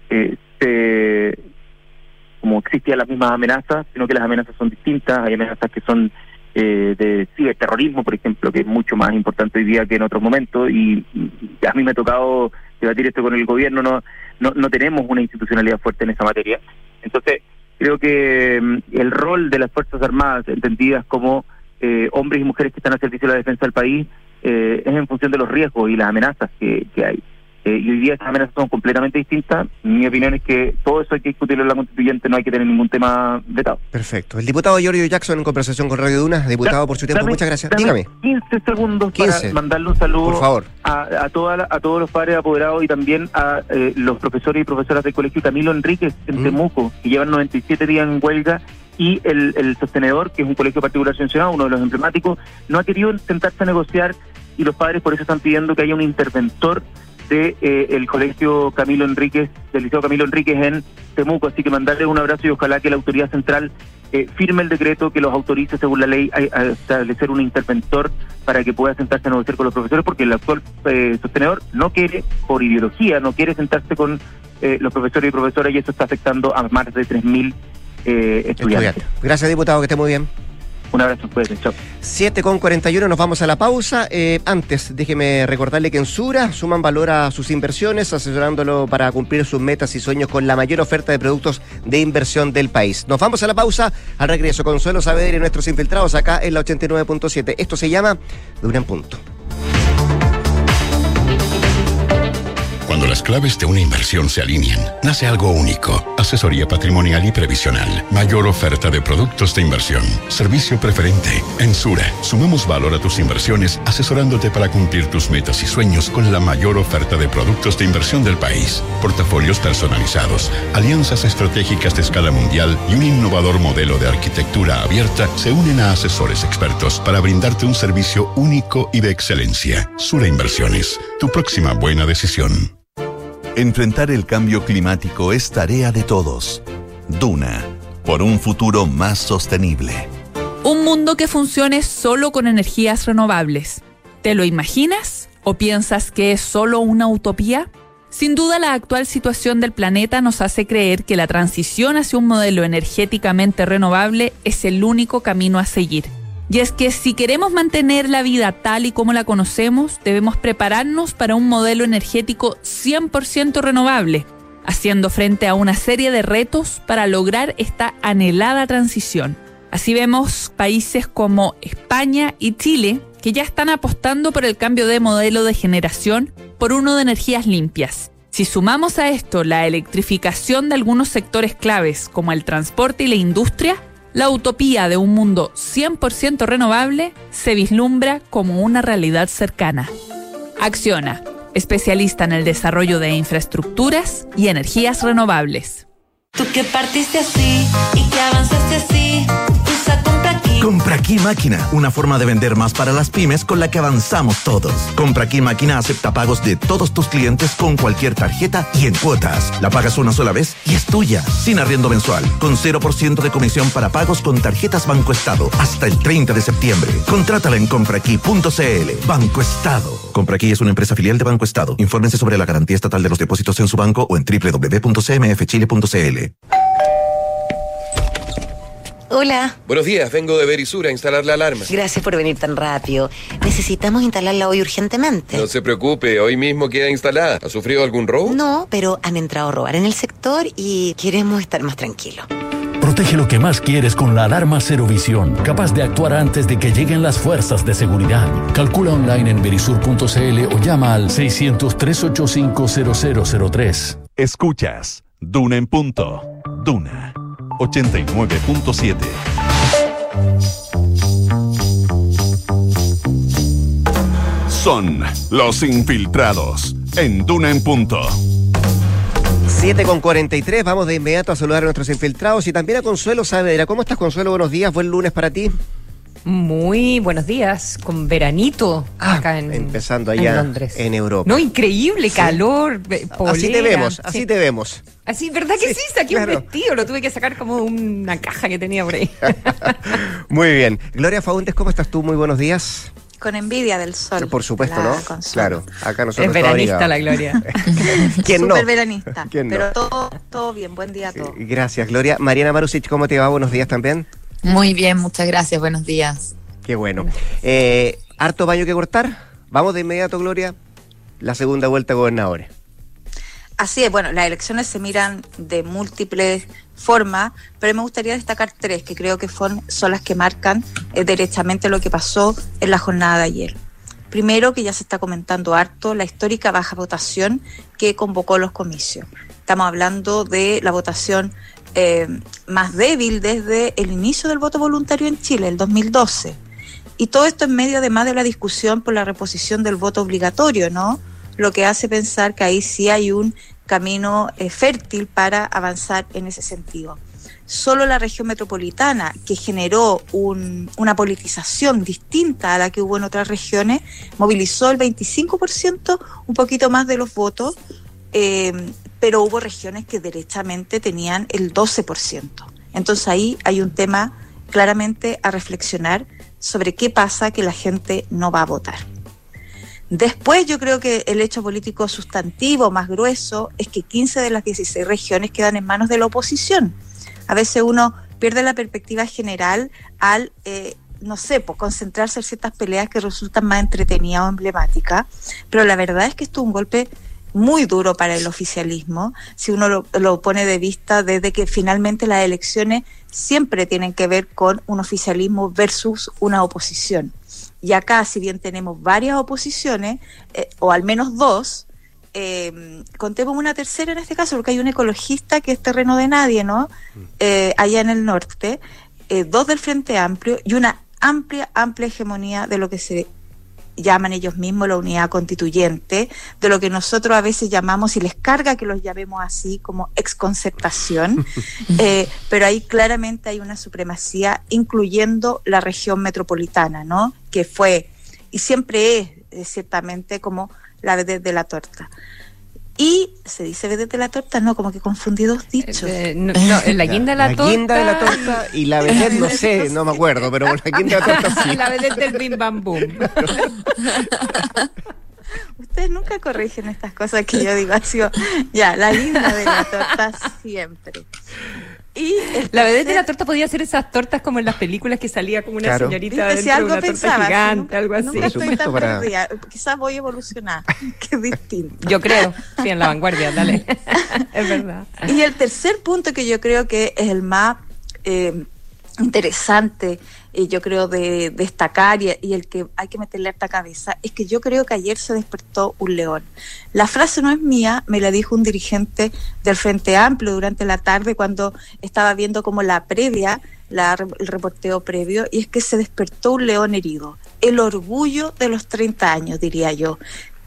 como existían las mismas amenazas, sino que las amenazas son distintas. Hay amenazas que son de ciberterrorismo, por ejemplo, que es mucho más importante hoy día que en otros momentos, y a mí me ha tocado debatir esto con el gobierno. No tenemos una institucionalidad fuerte en esa materia. Entonces, creo que el rol de las Fuerzas Armadas, entendidas como hombres y mujeres que están al servicio de la defensa del país, es en función de los riesgos y las amenazas que hay. Y hoy día esas amenazas son completamente distintas. Mi opinión es que todo eso hay que discutirlo en la Constituyente, no hay que tener ningún tema vetado. Perfecto. El diputado Giorgio Jackson en conversación con Radio Duna. Diputado, por su tiempo, muchas gracias. Dígame. 15 segundos para mandarle un saludo, por favor, a todos los padres apoderados y también a los profesores y profesoras del colegio Camilo Enríquez en Temuco, que llevan 97 días en huelga, y el sostenedor, que es un colegio particular sancionado, uno de los emblemáticos, no ha querido sentarse a negociar, y los padres por eso están pidiendo que haya un interventor de el colegio Camilo Enríquez, del Liceo Camilo Enríquez en Temuco. Así que mandarle un abrazo y ojalá que la autoridad central firme el decreto que los autorice según la ley a establecer un interventor para que pueda sentarse a negociar con los profesores, porque el actual sostenedor no quiere, por ideología, no quiere sentarse con los profesores y profesoras, y eso está afectando a más de 3.000 estudiantes. Gracias, diputado, que esté muy bien. Un abrazo, pues, chao. 7:41, nos vamos a la pausa. Antes, déjeme recordarle que en Sura suman valor a sus inversiones, asesorándolo para cumplir sus metas y sueños con la mayor oferta de productos de inversión del país. Nos vamos a la pausa, al regreso, Consuelo Saavedra y nuestros infiltrados acá en la 89.7. Esto se llama Duna en Punto. Cuando las claves de una inversión se alinean, nace algo único. Asesoría patrimonial y previsional. Mayor oferta de productos de inversión. Servicio preferente. En Sura, sumamos valor a tus inversiones, asesorándote para cumplir tus metas y sueños con la mayor oferta de productos de inversión del país. Portafolios personalizados, alianzas estratégicas de escala mundial y un innovador modelo de arquitectura abierta se unen a asesores expertos para brindarte un servicio único y de excelencia. Sura Inversiones, tu próxima buena decisión. Enfrentar el cambio climático es tarea de todos. Duna, por un futuro más sostenible. Un mundo que funcione solo con energías renovables. ¿Te lo imaginas o piensas que es solo una utopía? Sin duda, la actual situación del planeta nos hace creer que la transición hacia un modelo energéticamente renovable es el único camino a seguir. Y es que si queremos mantener la vida tal y como la conocemos, debemos prepararnos para un modelo energético 100% renovable, haciendo frente a una serie de retos para lograr esta anhelada transición. Así vemos países como España y Chile, que ya están apostando por el cambio de modelo de generación por uno de energías limpias. Si sumamos a esto la electrificación de algunos sectores claves, como el transporte y la industria, la utopía de un mundo 100% renovable se vislumbra como una realidad cercana. Acciona, especialista en el desarrollo de infraestructuras y energías renovables. Tú que partiste así y que avanzaste así, usa Compra Aquí. Compra Aquí Máquina, una forma de vender más para las pymes con la que avanzamos todos. Compra Aquí Máquina acepta pagos de todos tus clientes con cualquier tarjeta y en cuotas. La pagas una sola vez y es tuya, sin arriendo mensual, con 0% de comisión para pagos con tarjetas Banco Estado, hasta el 30 de septiembre. Contrátala en compraqui.cl. Banco Estado. Compra Aquí es una empresa filial de Banco Estado. Infórmense sobre la garantía estatal de los depósitos en su banco o en www.cmfchile.cl. Hola. Buenos días, vengo de Verisur a instalar la alarma. Gracias por venir tan rápido. Necesitamos instalarla hoy urgentemente. No se preocupe, hoy mismo queda instalada. ¿Ha sufrido algún robo? No, pero han entrado a robar en el sector y queremos estar más tranquilos. Protege lo que más quieres con la alarma Cero Visión, capaz de actuar antes de que lleguen las fuerzas de seguridad. Calcula online en verisur.cl o llama al 600-385-0003. Escuchas Duna en Punto. Duna 89.7. Son los infiltrados en Duna en Punto. 7:43, vamos de inmediato a saludar a nuestros infiltrados y también a Consuelo Saavedra. ¿Cómo estás, Consuelo? Buenos días, buen lunes para ti. Muy buenos días, con veranito acá empezando allá en Londres. En Europa. No, increíble, sí. Calor, polera. Así te vemos, así sí. te vemos. Así, ¿verdad que sí? Saqué claro. un vestido, lo tuve que sacar como una caja que tenía por ahí. Muy bien. Gloria Faúndez, ¿cómo estás tú? Muy buenos días. Con envidia del sol. Por supuesto, ¿no? Consuelo. Claro, acá nosotros es veranista la Gloria. ¿Quién no? Súper veranista. ¿Quién no? Pero todo bien, buen día a todos. Gracias, Gloria. Mariana Marusic, ¿cómo te va? Buenos días también. Muy bien, muchas gracias, buenos días. Qué bueno. ¿Harto baño que cortar? Vamos de inmediato, Gloria. La segunda vuelta a gobernadores. Así es, bueno, las elecciones se miran de múltiples formas, pero me gustaría destacar tres que creo que son las que marcan derechamente lo que pasó en la jornada de ayer. Primero, que ya se está comentando harto, la histórica baja votación que convocó los comicios. Estamos hablando de la votación más débil desde el inicio del voto voluntario en Chile, el 2012. Y todo esto en medio además de la discusión por la reposición del voto obligatorio, ¿no? Lo que hace pensar que ahí sí hay un camino fértil para avanzar en ese sentido. Solo la región metropolitana, que generó una politización distinta a la que hubo en otras regiones, movilizó el 25%, un poquito más de los votos, pero hubo regiones que derechamente tenían el 12%. Entonces ahí hay un tema claramente a reflexionar sobre qué pasa que la gente no va a votar. Después yo creo que el hecho político sustantivo más grueso es que 15 de las 16 regiones quedan en manos de la oposición. A veces uno pierde la perspectiva general al, concentrarse en ciertas peleas que resultan más entretenidas o emblemáticas, pero la verdad es que esto es un golpe muy duro para el oficialismo, si uno lo pone de vista desde que finalmente las elecciones siempre tienen que ver con un oficialismo versus una oposición. Y acá, si bien tenemos varias oposiciones, o al menos dos, contemos una tercera en este caso, porque hay un ecologista que es terreno de nadie, ¿no? Allá en el norte, dos del Frente Amplio y una amplia hegemonía de lo que se llaman ellos mismos la unidad constituyente, de lo que nosotros a veces llamamos, y les carga que los llamemos así, como exconcertación, pero ahí claramente hay una supremacía, incluyendo la región metropolitana, ¿no? Que fue, y siempre es ciertamente como la vedette de la torta. Y se dice vedette de la torta, no, como que confundí dos dichos. La guinda de la torta. La guinda de la torta y la vedette, no sé, no me acuerdo, pero la guinda de la torta sí. La vedette del bim bam boom. Ustedes nunca corrigen estas cosas que yo digo, así, ya, la guinda de la torta siempre. Y la vedette de la torta podía hacer esas tortas como en las películas que salía como una señorita dentro de una torta gigante, algo así. Nunca estoy tan perdida, quizás voy a evolucionar, que es distinto. Yo creo, sí, en la vanguardia, dale. Es verdad. Y el tercer punto que yo creo que es el más interesante, yo creo de destacar y el que hay que meterle a esta cabeza, es que yo creo que ayer se despertó un león. La frase no es mía, me la dijo un dirigente del Frente Amplio durante la tarde cuando estaba viendo como la previa, el reporteo previo, y es que se despertó un león herido. El orgullo de los 30 años, diría yo.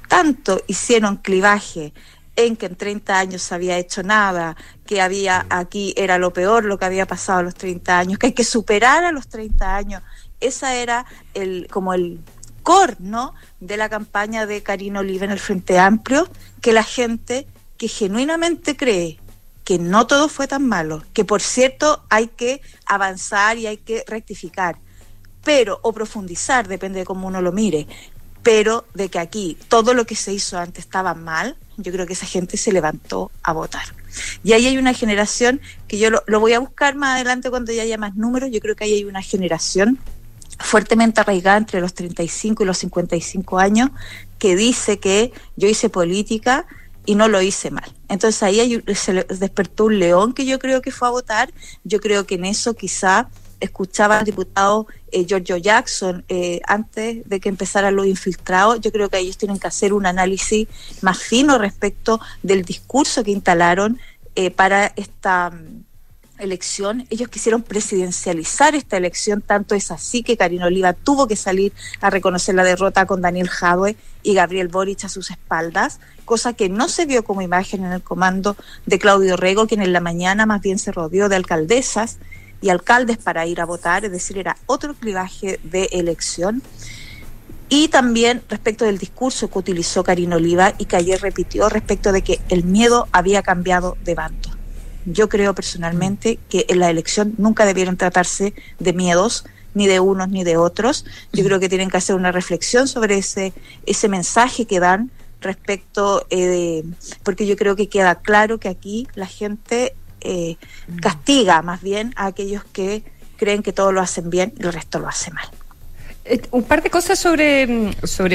tanto hicieron clivaje en que en 30 años se había hecho nada, que había aquí era lo peor lo que había pasado a los 30 años, que hay que superar a los 30 años. Esa era como el core, ¿no?, de la campaña de Karina Oliva en el Frente Amplio, que la gente que genuinamente cree que no todo fue tan malo, que por cierto hay que avanzar y hay que rectificar, pero o profundizar, depende de cómo uno lo mire, pero de que aquí todo lo que se hizo antes estaba mal, yo creo que esa gente se levantó a votar. Y ahí hay una generación que yo lo voy a buscar más adelante cuando ya haya más números. Yo creo que ahí hay una generación fuertemente arraigada entre los 35 y los 55 años que dice que yo hice política y no lo hice mal. Entonces ahí se despertó un león que yo creo que fue a votar. Yo creo que en eso quizá escuchaba al diputado Giorgio Jackson antes de que empezaran los infiltrados. Yo creo que ellos tienen que hacer un análisis más fino respecto del discurso que instalaron para esta elección. Ellos quisieron presidencializar esta elección, tanto es así que Karina Oliva tuvo que salir a reconocer la derrota con Daniel Jadwe y Gabriel Boric a sus espaldas, cosa que no se vio como imagen en el comando de Claudio Rego, quien en la mañana más bien se rodeó de alcaldesas y alcaldes para ir a votar, es decir, era otro clivaje de elección. Y también respecto del discurso que utilizó Karina Oliva y que ayer repitió respecto de que el miedo había cambiado de bando. Yo creo personalmente que en la elección nunca debieron tratarse de miedos, ni de unos ni de otros. Yo creo que tienen que hacer una reflexión sobre ese mensaje que dan respecto porque yo creo que queda claro que aquí la gente castiga más bien a aquellos que creen que todo lo hacen bien y el resto lo hace mal. Un par de cosas sobre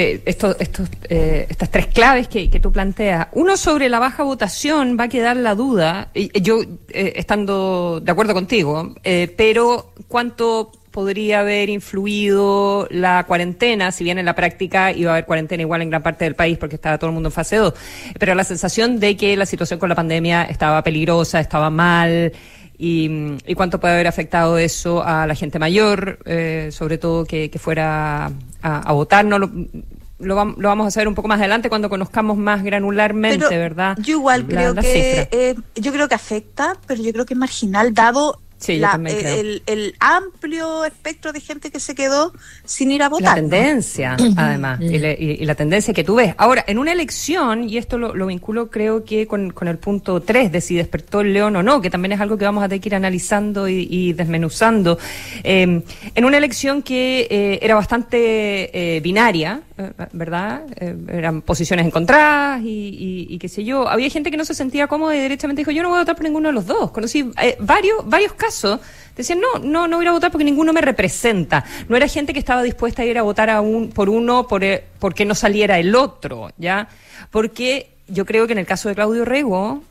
estas tres claves que tú planteas. Uno, sobre la baja votación va a quedar la duda, yo estando de acuerdo contigo, pero ¿cuánto podría haber influido la cuarentena? Si bien en la práctica iba a haber cuarentena igual en gran parte del país porque estaba todo el mundo en fase 2, pero la sensación de que la situación con la pandemia estaba peligrosa, estaba mal. Y cuánto puede haber afectado eso a la gente mayor, sobre todo que fuera a votar. No lo vamos a saber un poco más adelante cuando conozcamos más granularmente, pero, ¿verdad? Yo igual creo que yo creo que afecta, pero yo creo que es marginal dado el amplio espectro de gente que se quedó sin ir a votar. La tendencia, ¿no? Además, y la tendencia que tú ves. Ahora, en una elección, y esto lo vinculo creo que con el punto 3, de si despertó el león o no, que también es algo que vamos a tener que ir analizando y desmenuzando. En una elección que era bastante binaria, ¿verdad? Eran posiciones encontradas y qué sé yo. Había gente que no se sentía cómoda y derechamente dijo, yo no voy a votar por ninguno de los dos. Conocí varios casos. Decían, no voy a ir a votar porque ninguno me representa. No era gente que estaba dispuesta a ir a votar por uno porque no saliera el otro, ¿ya? Porque yo creo que en el caso de Claudio Rego,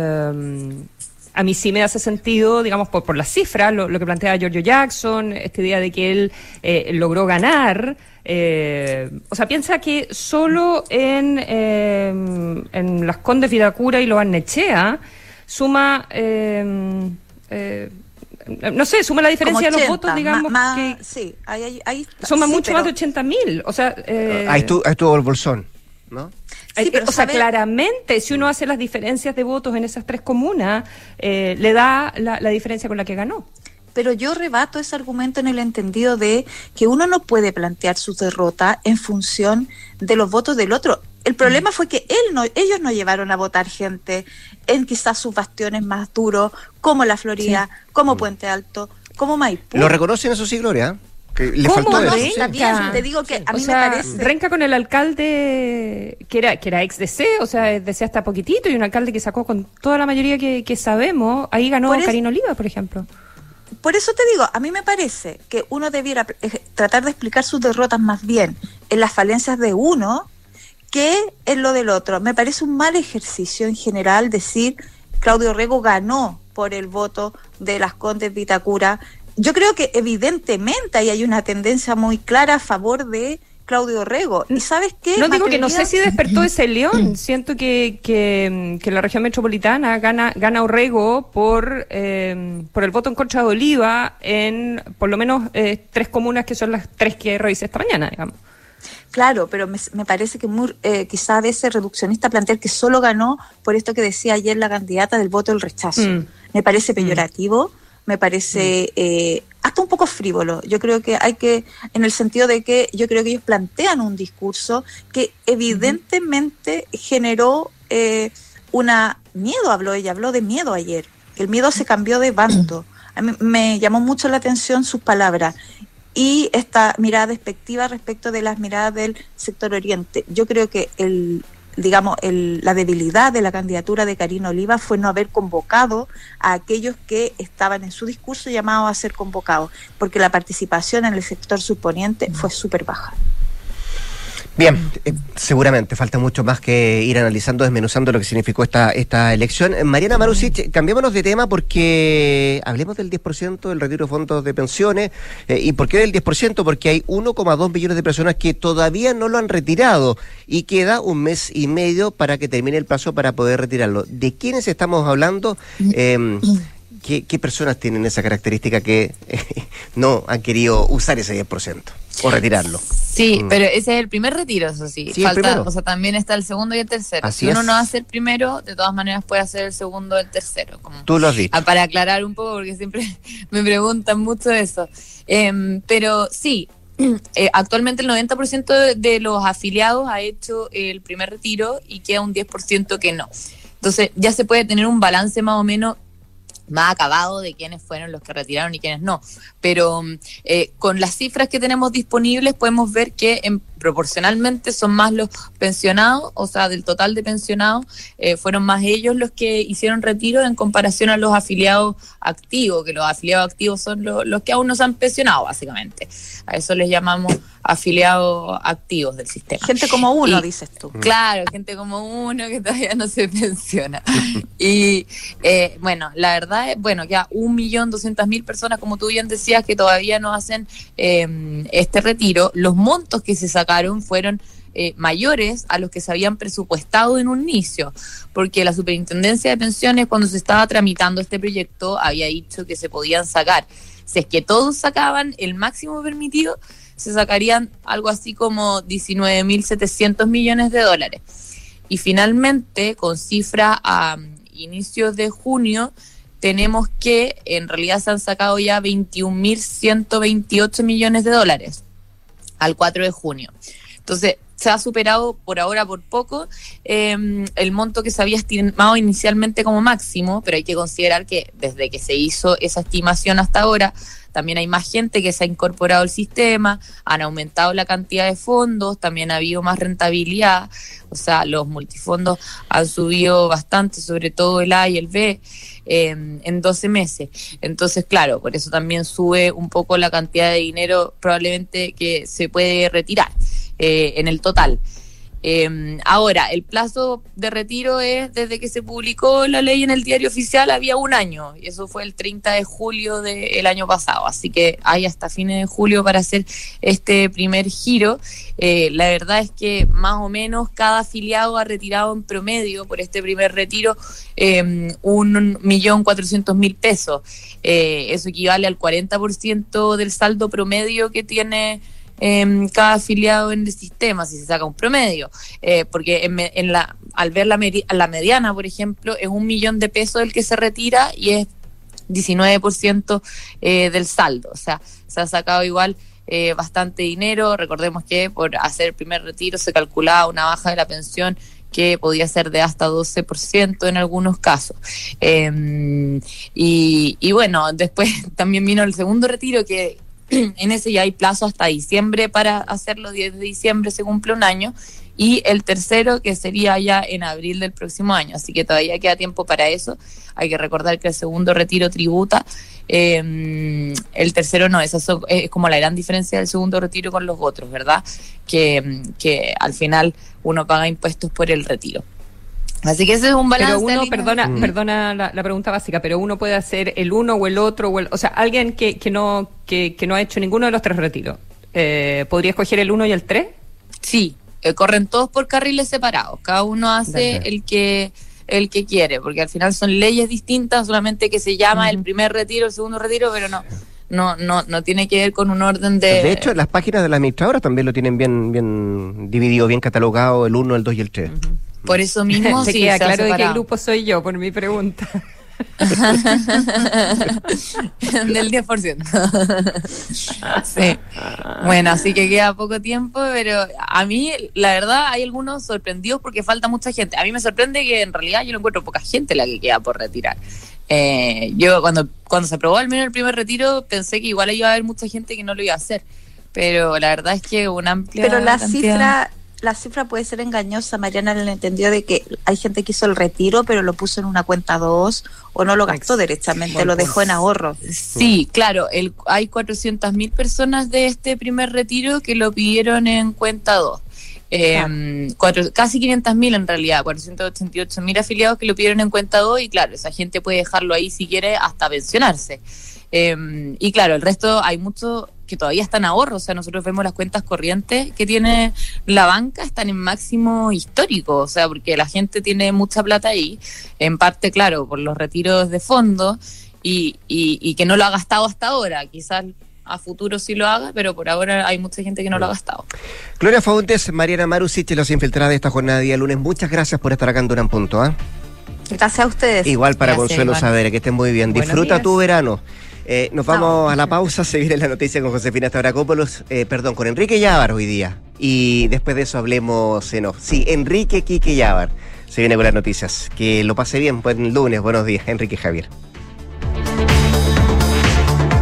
a mí sí me hace sentido, digamos, por las cifras, lo que plantea Giorgio Jackson, esta idea de que él logró ganar. O sea, piensa que solo en Las Condes, Vitacura y Lo Barnechea suma... no sé, suma la diferencia 80, de los votos, digamos, que sí, ahí está, suma mucho más de 80.000, o sea... ahí estuvo el Bolsón, ¿no? Sí, pero o sea, claramente, si uno hace las diferencias de votos en esas tres comunas, le da la diferencia con la que ganó. Pero yo rebato ese argumento en el entendido de que uno no puede plantear su derrota en función de los votos del otro. El problema fue que ellos no llevaron a votar gente en quizás sus bastiones más duros, como La Florida, como Puente Alto, como Maipú. Lo reconocen, eso sí, Gloria, que le faltó eso. Está bien, te digo que a mí me parece... Renca con el alcalde que era ex DC, o sea, DC hasta poquitito, y un alcalde que sacó con toda la mayoría que sabemos, ahí ganó Karina Oliva, por ejemplo. Por eso te digo, a mí me parece que uno debiera tratar de explicar sus derrotas más bien en las falencias de uno que en lo del otro. Me parece un mal ejercicio en general decir Claudio Rego ganó por el voto de Las Condes, Vitacura. Yo creo que evidentemente ahí hay una tendencia muy clara a favor de Claudio Rego. ¿Y sabes qué? No digo que no sé si despertó ese león. Siento que la región metropolitana gana Orrego por el voto en contra de Oliva en por lo menos tres comunas que son las tres que revisé esta mañana, digamos. Claro, pero me parece que quizá a veces reduccionista plantear que solo ganó por esto que decía ayer la candidata del voto del rechazo. Me parece peyorativo, me parece hasta un poco frívolo. Yo creo que hay que, en el sentido de que yo creo que ellos plantean un discurso que evidentemente generó miedo, ella habló de miedo ayer, que el miedo se cambió de bando. A mí me llamó mucho la atención sus palabras. Y esta mirada despectiva respecto de las miradas del sector oriente. Yo creo que la debilidad de la candidatura de Karina Oliva fue no haber convocado a aquellos que estaban en su discurso llamados a ser convocados, porque la participación en el sector surponiente fue súper baja. Bien, seguramente falta mucho más que ir analizando, desmenuzando lo que significó esta elección. Mariana Marusic, cambiémonos de tema porque hablemos del 10% del retiro de fondos de pensiones. ¿Y por qué del 10%? Porque hay 1,2 millones de personas que todavía no lo han retirado y queda un mes y medio para que termine el plazo para poder retirarlo. ¿De quiénes estamos hablando? ¿Qué personas tienen esa característica que no han querido usar ese 10% o retirarlo? Sí, pero ese es el primer retiro, eso sí. Sí, falta, o sea, también está el segundo y el tercero. Así si uno es. no hace el primero, de todas maneras puede hacer el segundo o el tercero. Tú lo has dicho. Para aclarar un poco, porque siempre me preguntan mucho eso. Pero sí, actualmente el 90% de los afiliados ha hecho el primer retiro y queda un 10% que no. Entonces ya se puede tener un balance más o menos más acabado de quiénes fueron los que retiraron y quiénes no, pero con las cifras que tenemos disponibles podemos ver que proporcionalmente son más los pensionados, o sea, del total de pensionados fueron más ellos los que hicieron retiro en comparación a los afiliados activos, que los afiliados activos son los que aún no se han pensionado, básicamente. A eso les llamamos afiliados activos del sistema. Gente como uno, dices tú. Claro, gente como uno que todavía no se pensiona. Y bueno, la verdad es, ya 1.200.000 personas, como tú bien decías, que todavía no hacen este retiro. Los montos que se sacaron fueron mayores a los que se habían presupuestado en un inicio, porque la Superintendencia de Pensiones, cuando se estaba tramitando este proyecto, había dicho que se podían sacar, si es que todos sacaban el máximo permitido, se sacarían algo así como 19.700 millones de dólares. Y finalmente, con cifra a inicios de junio, tenemos que en realidad se han sacado ya 21.128 millones de dólares al 4 de junio. Entonces, se ha superado por ahora por poco el monto que se había estimado inicialmente como máximo, pero hay que considerar que desde que se hizo esa estimación hasta ahora, también hay más gente que se ha incorporado al sistema, han aumentado la cantidad de fondos, también ha habido más rentabilidad, o sea, los multifondos han subido bastante, sobre todo el A y el B, en 12 meses. Entonces, claro, por eso también sube un poco la cantidad de dinero probablemente que se puede retirar en el total. Ahora, el plazo de retiro es desde que se publicó la ley en el Diario Oficial, había un año, y eso fue el 30 de julio del año pasado, así que hay hasta fines de julio para hacer este primer giro. La verdad es que más o menos cada afiliado ha retirado en promedio por este primer retiro 1.400.000 pesos. Eso equivale al 40% del saldo promedio que tiene cada afiliado en el sistema, si se saca un promedio, porque al ver la mediana, por ejemplo, es 1 millón de pesos el que se retira y es 19% del saldo, o sea, se ha sacado igual bastante dinero. Recordemos que por hacer el primer retiro se calculaba una baja de la pensión que podía ser de hasta 12% en algunos casos. Y bueno, después también vino el segundo retiro, que en ese ya hay plazo hasta diciembre para hacerlo, 10 de diciembre se cumple un año, y el tercero que sería ya en abril del próximo año, así que todavía queda tiempo para eso. Hay que recordar que el segundo retiro tributa, el tercero no, esa es como la gran diferencia del segundo retiro con los otros, ¿verdad? Que al final uno paga impuestos por el retiro. Así que ese es un balance. Pero uno, perdona la pregunta básica, pero uno puede hacer el uno o el otro, o sea, alguien que no ha hecho ninguno de los tres retiros, ¿podría escoger el 1 y el 3? Sí, corren todos por carriles separados, cada uno hace el que quiere, porque al final son leyes distintas, solamente que se llama el primer retiro, el segundo retiro, pero no tiene que ver con un orden de... De hecho, las páginas de las administradoras también lo tienen bien dividido, bien catalogado, el 1, el 2 y el 3. Por eso mismo, se sí, queda se ha claro de qué separado. grupo soy yo, por mi pregunta. Del 10%. Sí. Bueno, así que queda poco tiempo, pero a mí, la verdad, hay algunos sorprendidos porque falta mucha gente. A mí me sorprende que en realidad yo no encuentro poca gente la que queda por retirar. Yo cuando se aprobó al menos el primer retiro pensé que igual iba a haber mucha gente que no lo iba a hacer, pero la verdad es que una amplia Pero la cantidad... cifra puede ser engañosa, Mariana, en el entendido de que hay gente que hizo el retiro, pero lo puso en una cuenta 2 o no lo gastó derechamente, lo dejó en ahorro. Sí, claro, hay 400.000 personas de este primer retiro que lo pidieron en cuenta 2. Casi 500.000 en realidad, 488.000 afiliados que lo pidieron en cuenta 2 y claro, esa gente puede dejarlo ahí si quiere hasta pensionarse. Y claro, el resto hay muchos que todavía están ahorros, o sea, nosotros vemos las cuentas corrientes que tiene la banca, están en máximo histórico, o sea, porque la gente tiene mucha plata ahí, en parte, claro, por los retiros de fondo y que no lo ha gastado hasta ahora, quizás a futuro sí lo haga, pero por ahora hay mucha gente que no lo ha gastado. Gloria Faúndez, Mariana Marusic, los infiltrados de esta jornada de día lunes, muchas gracias por estar acá en Duna en Punto. Gracias a ustedes. Igual para Gracias, Consuelo igual. Saavedra, que estén muy bien. Buenos Disfruta días. tu verano. Nos vamos a la pausa, se viene la noticia con Josefina Stavrakopoulos, con Enrique Llávar hoy día. Y después de eso hablemos en off. Sí, Enrique Quique Llávar se viene con las noticias. Que lo pase bien, buen lunes, buenos días, Enrique Javier.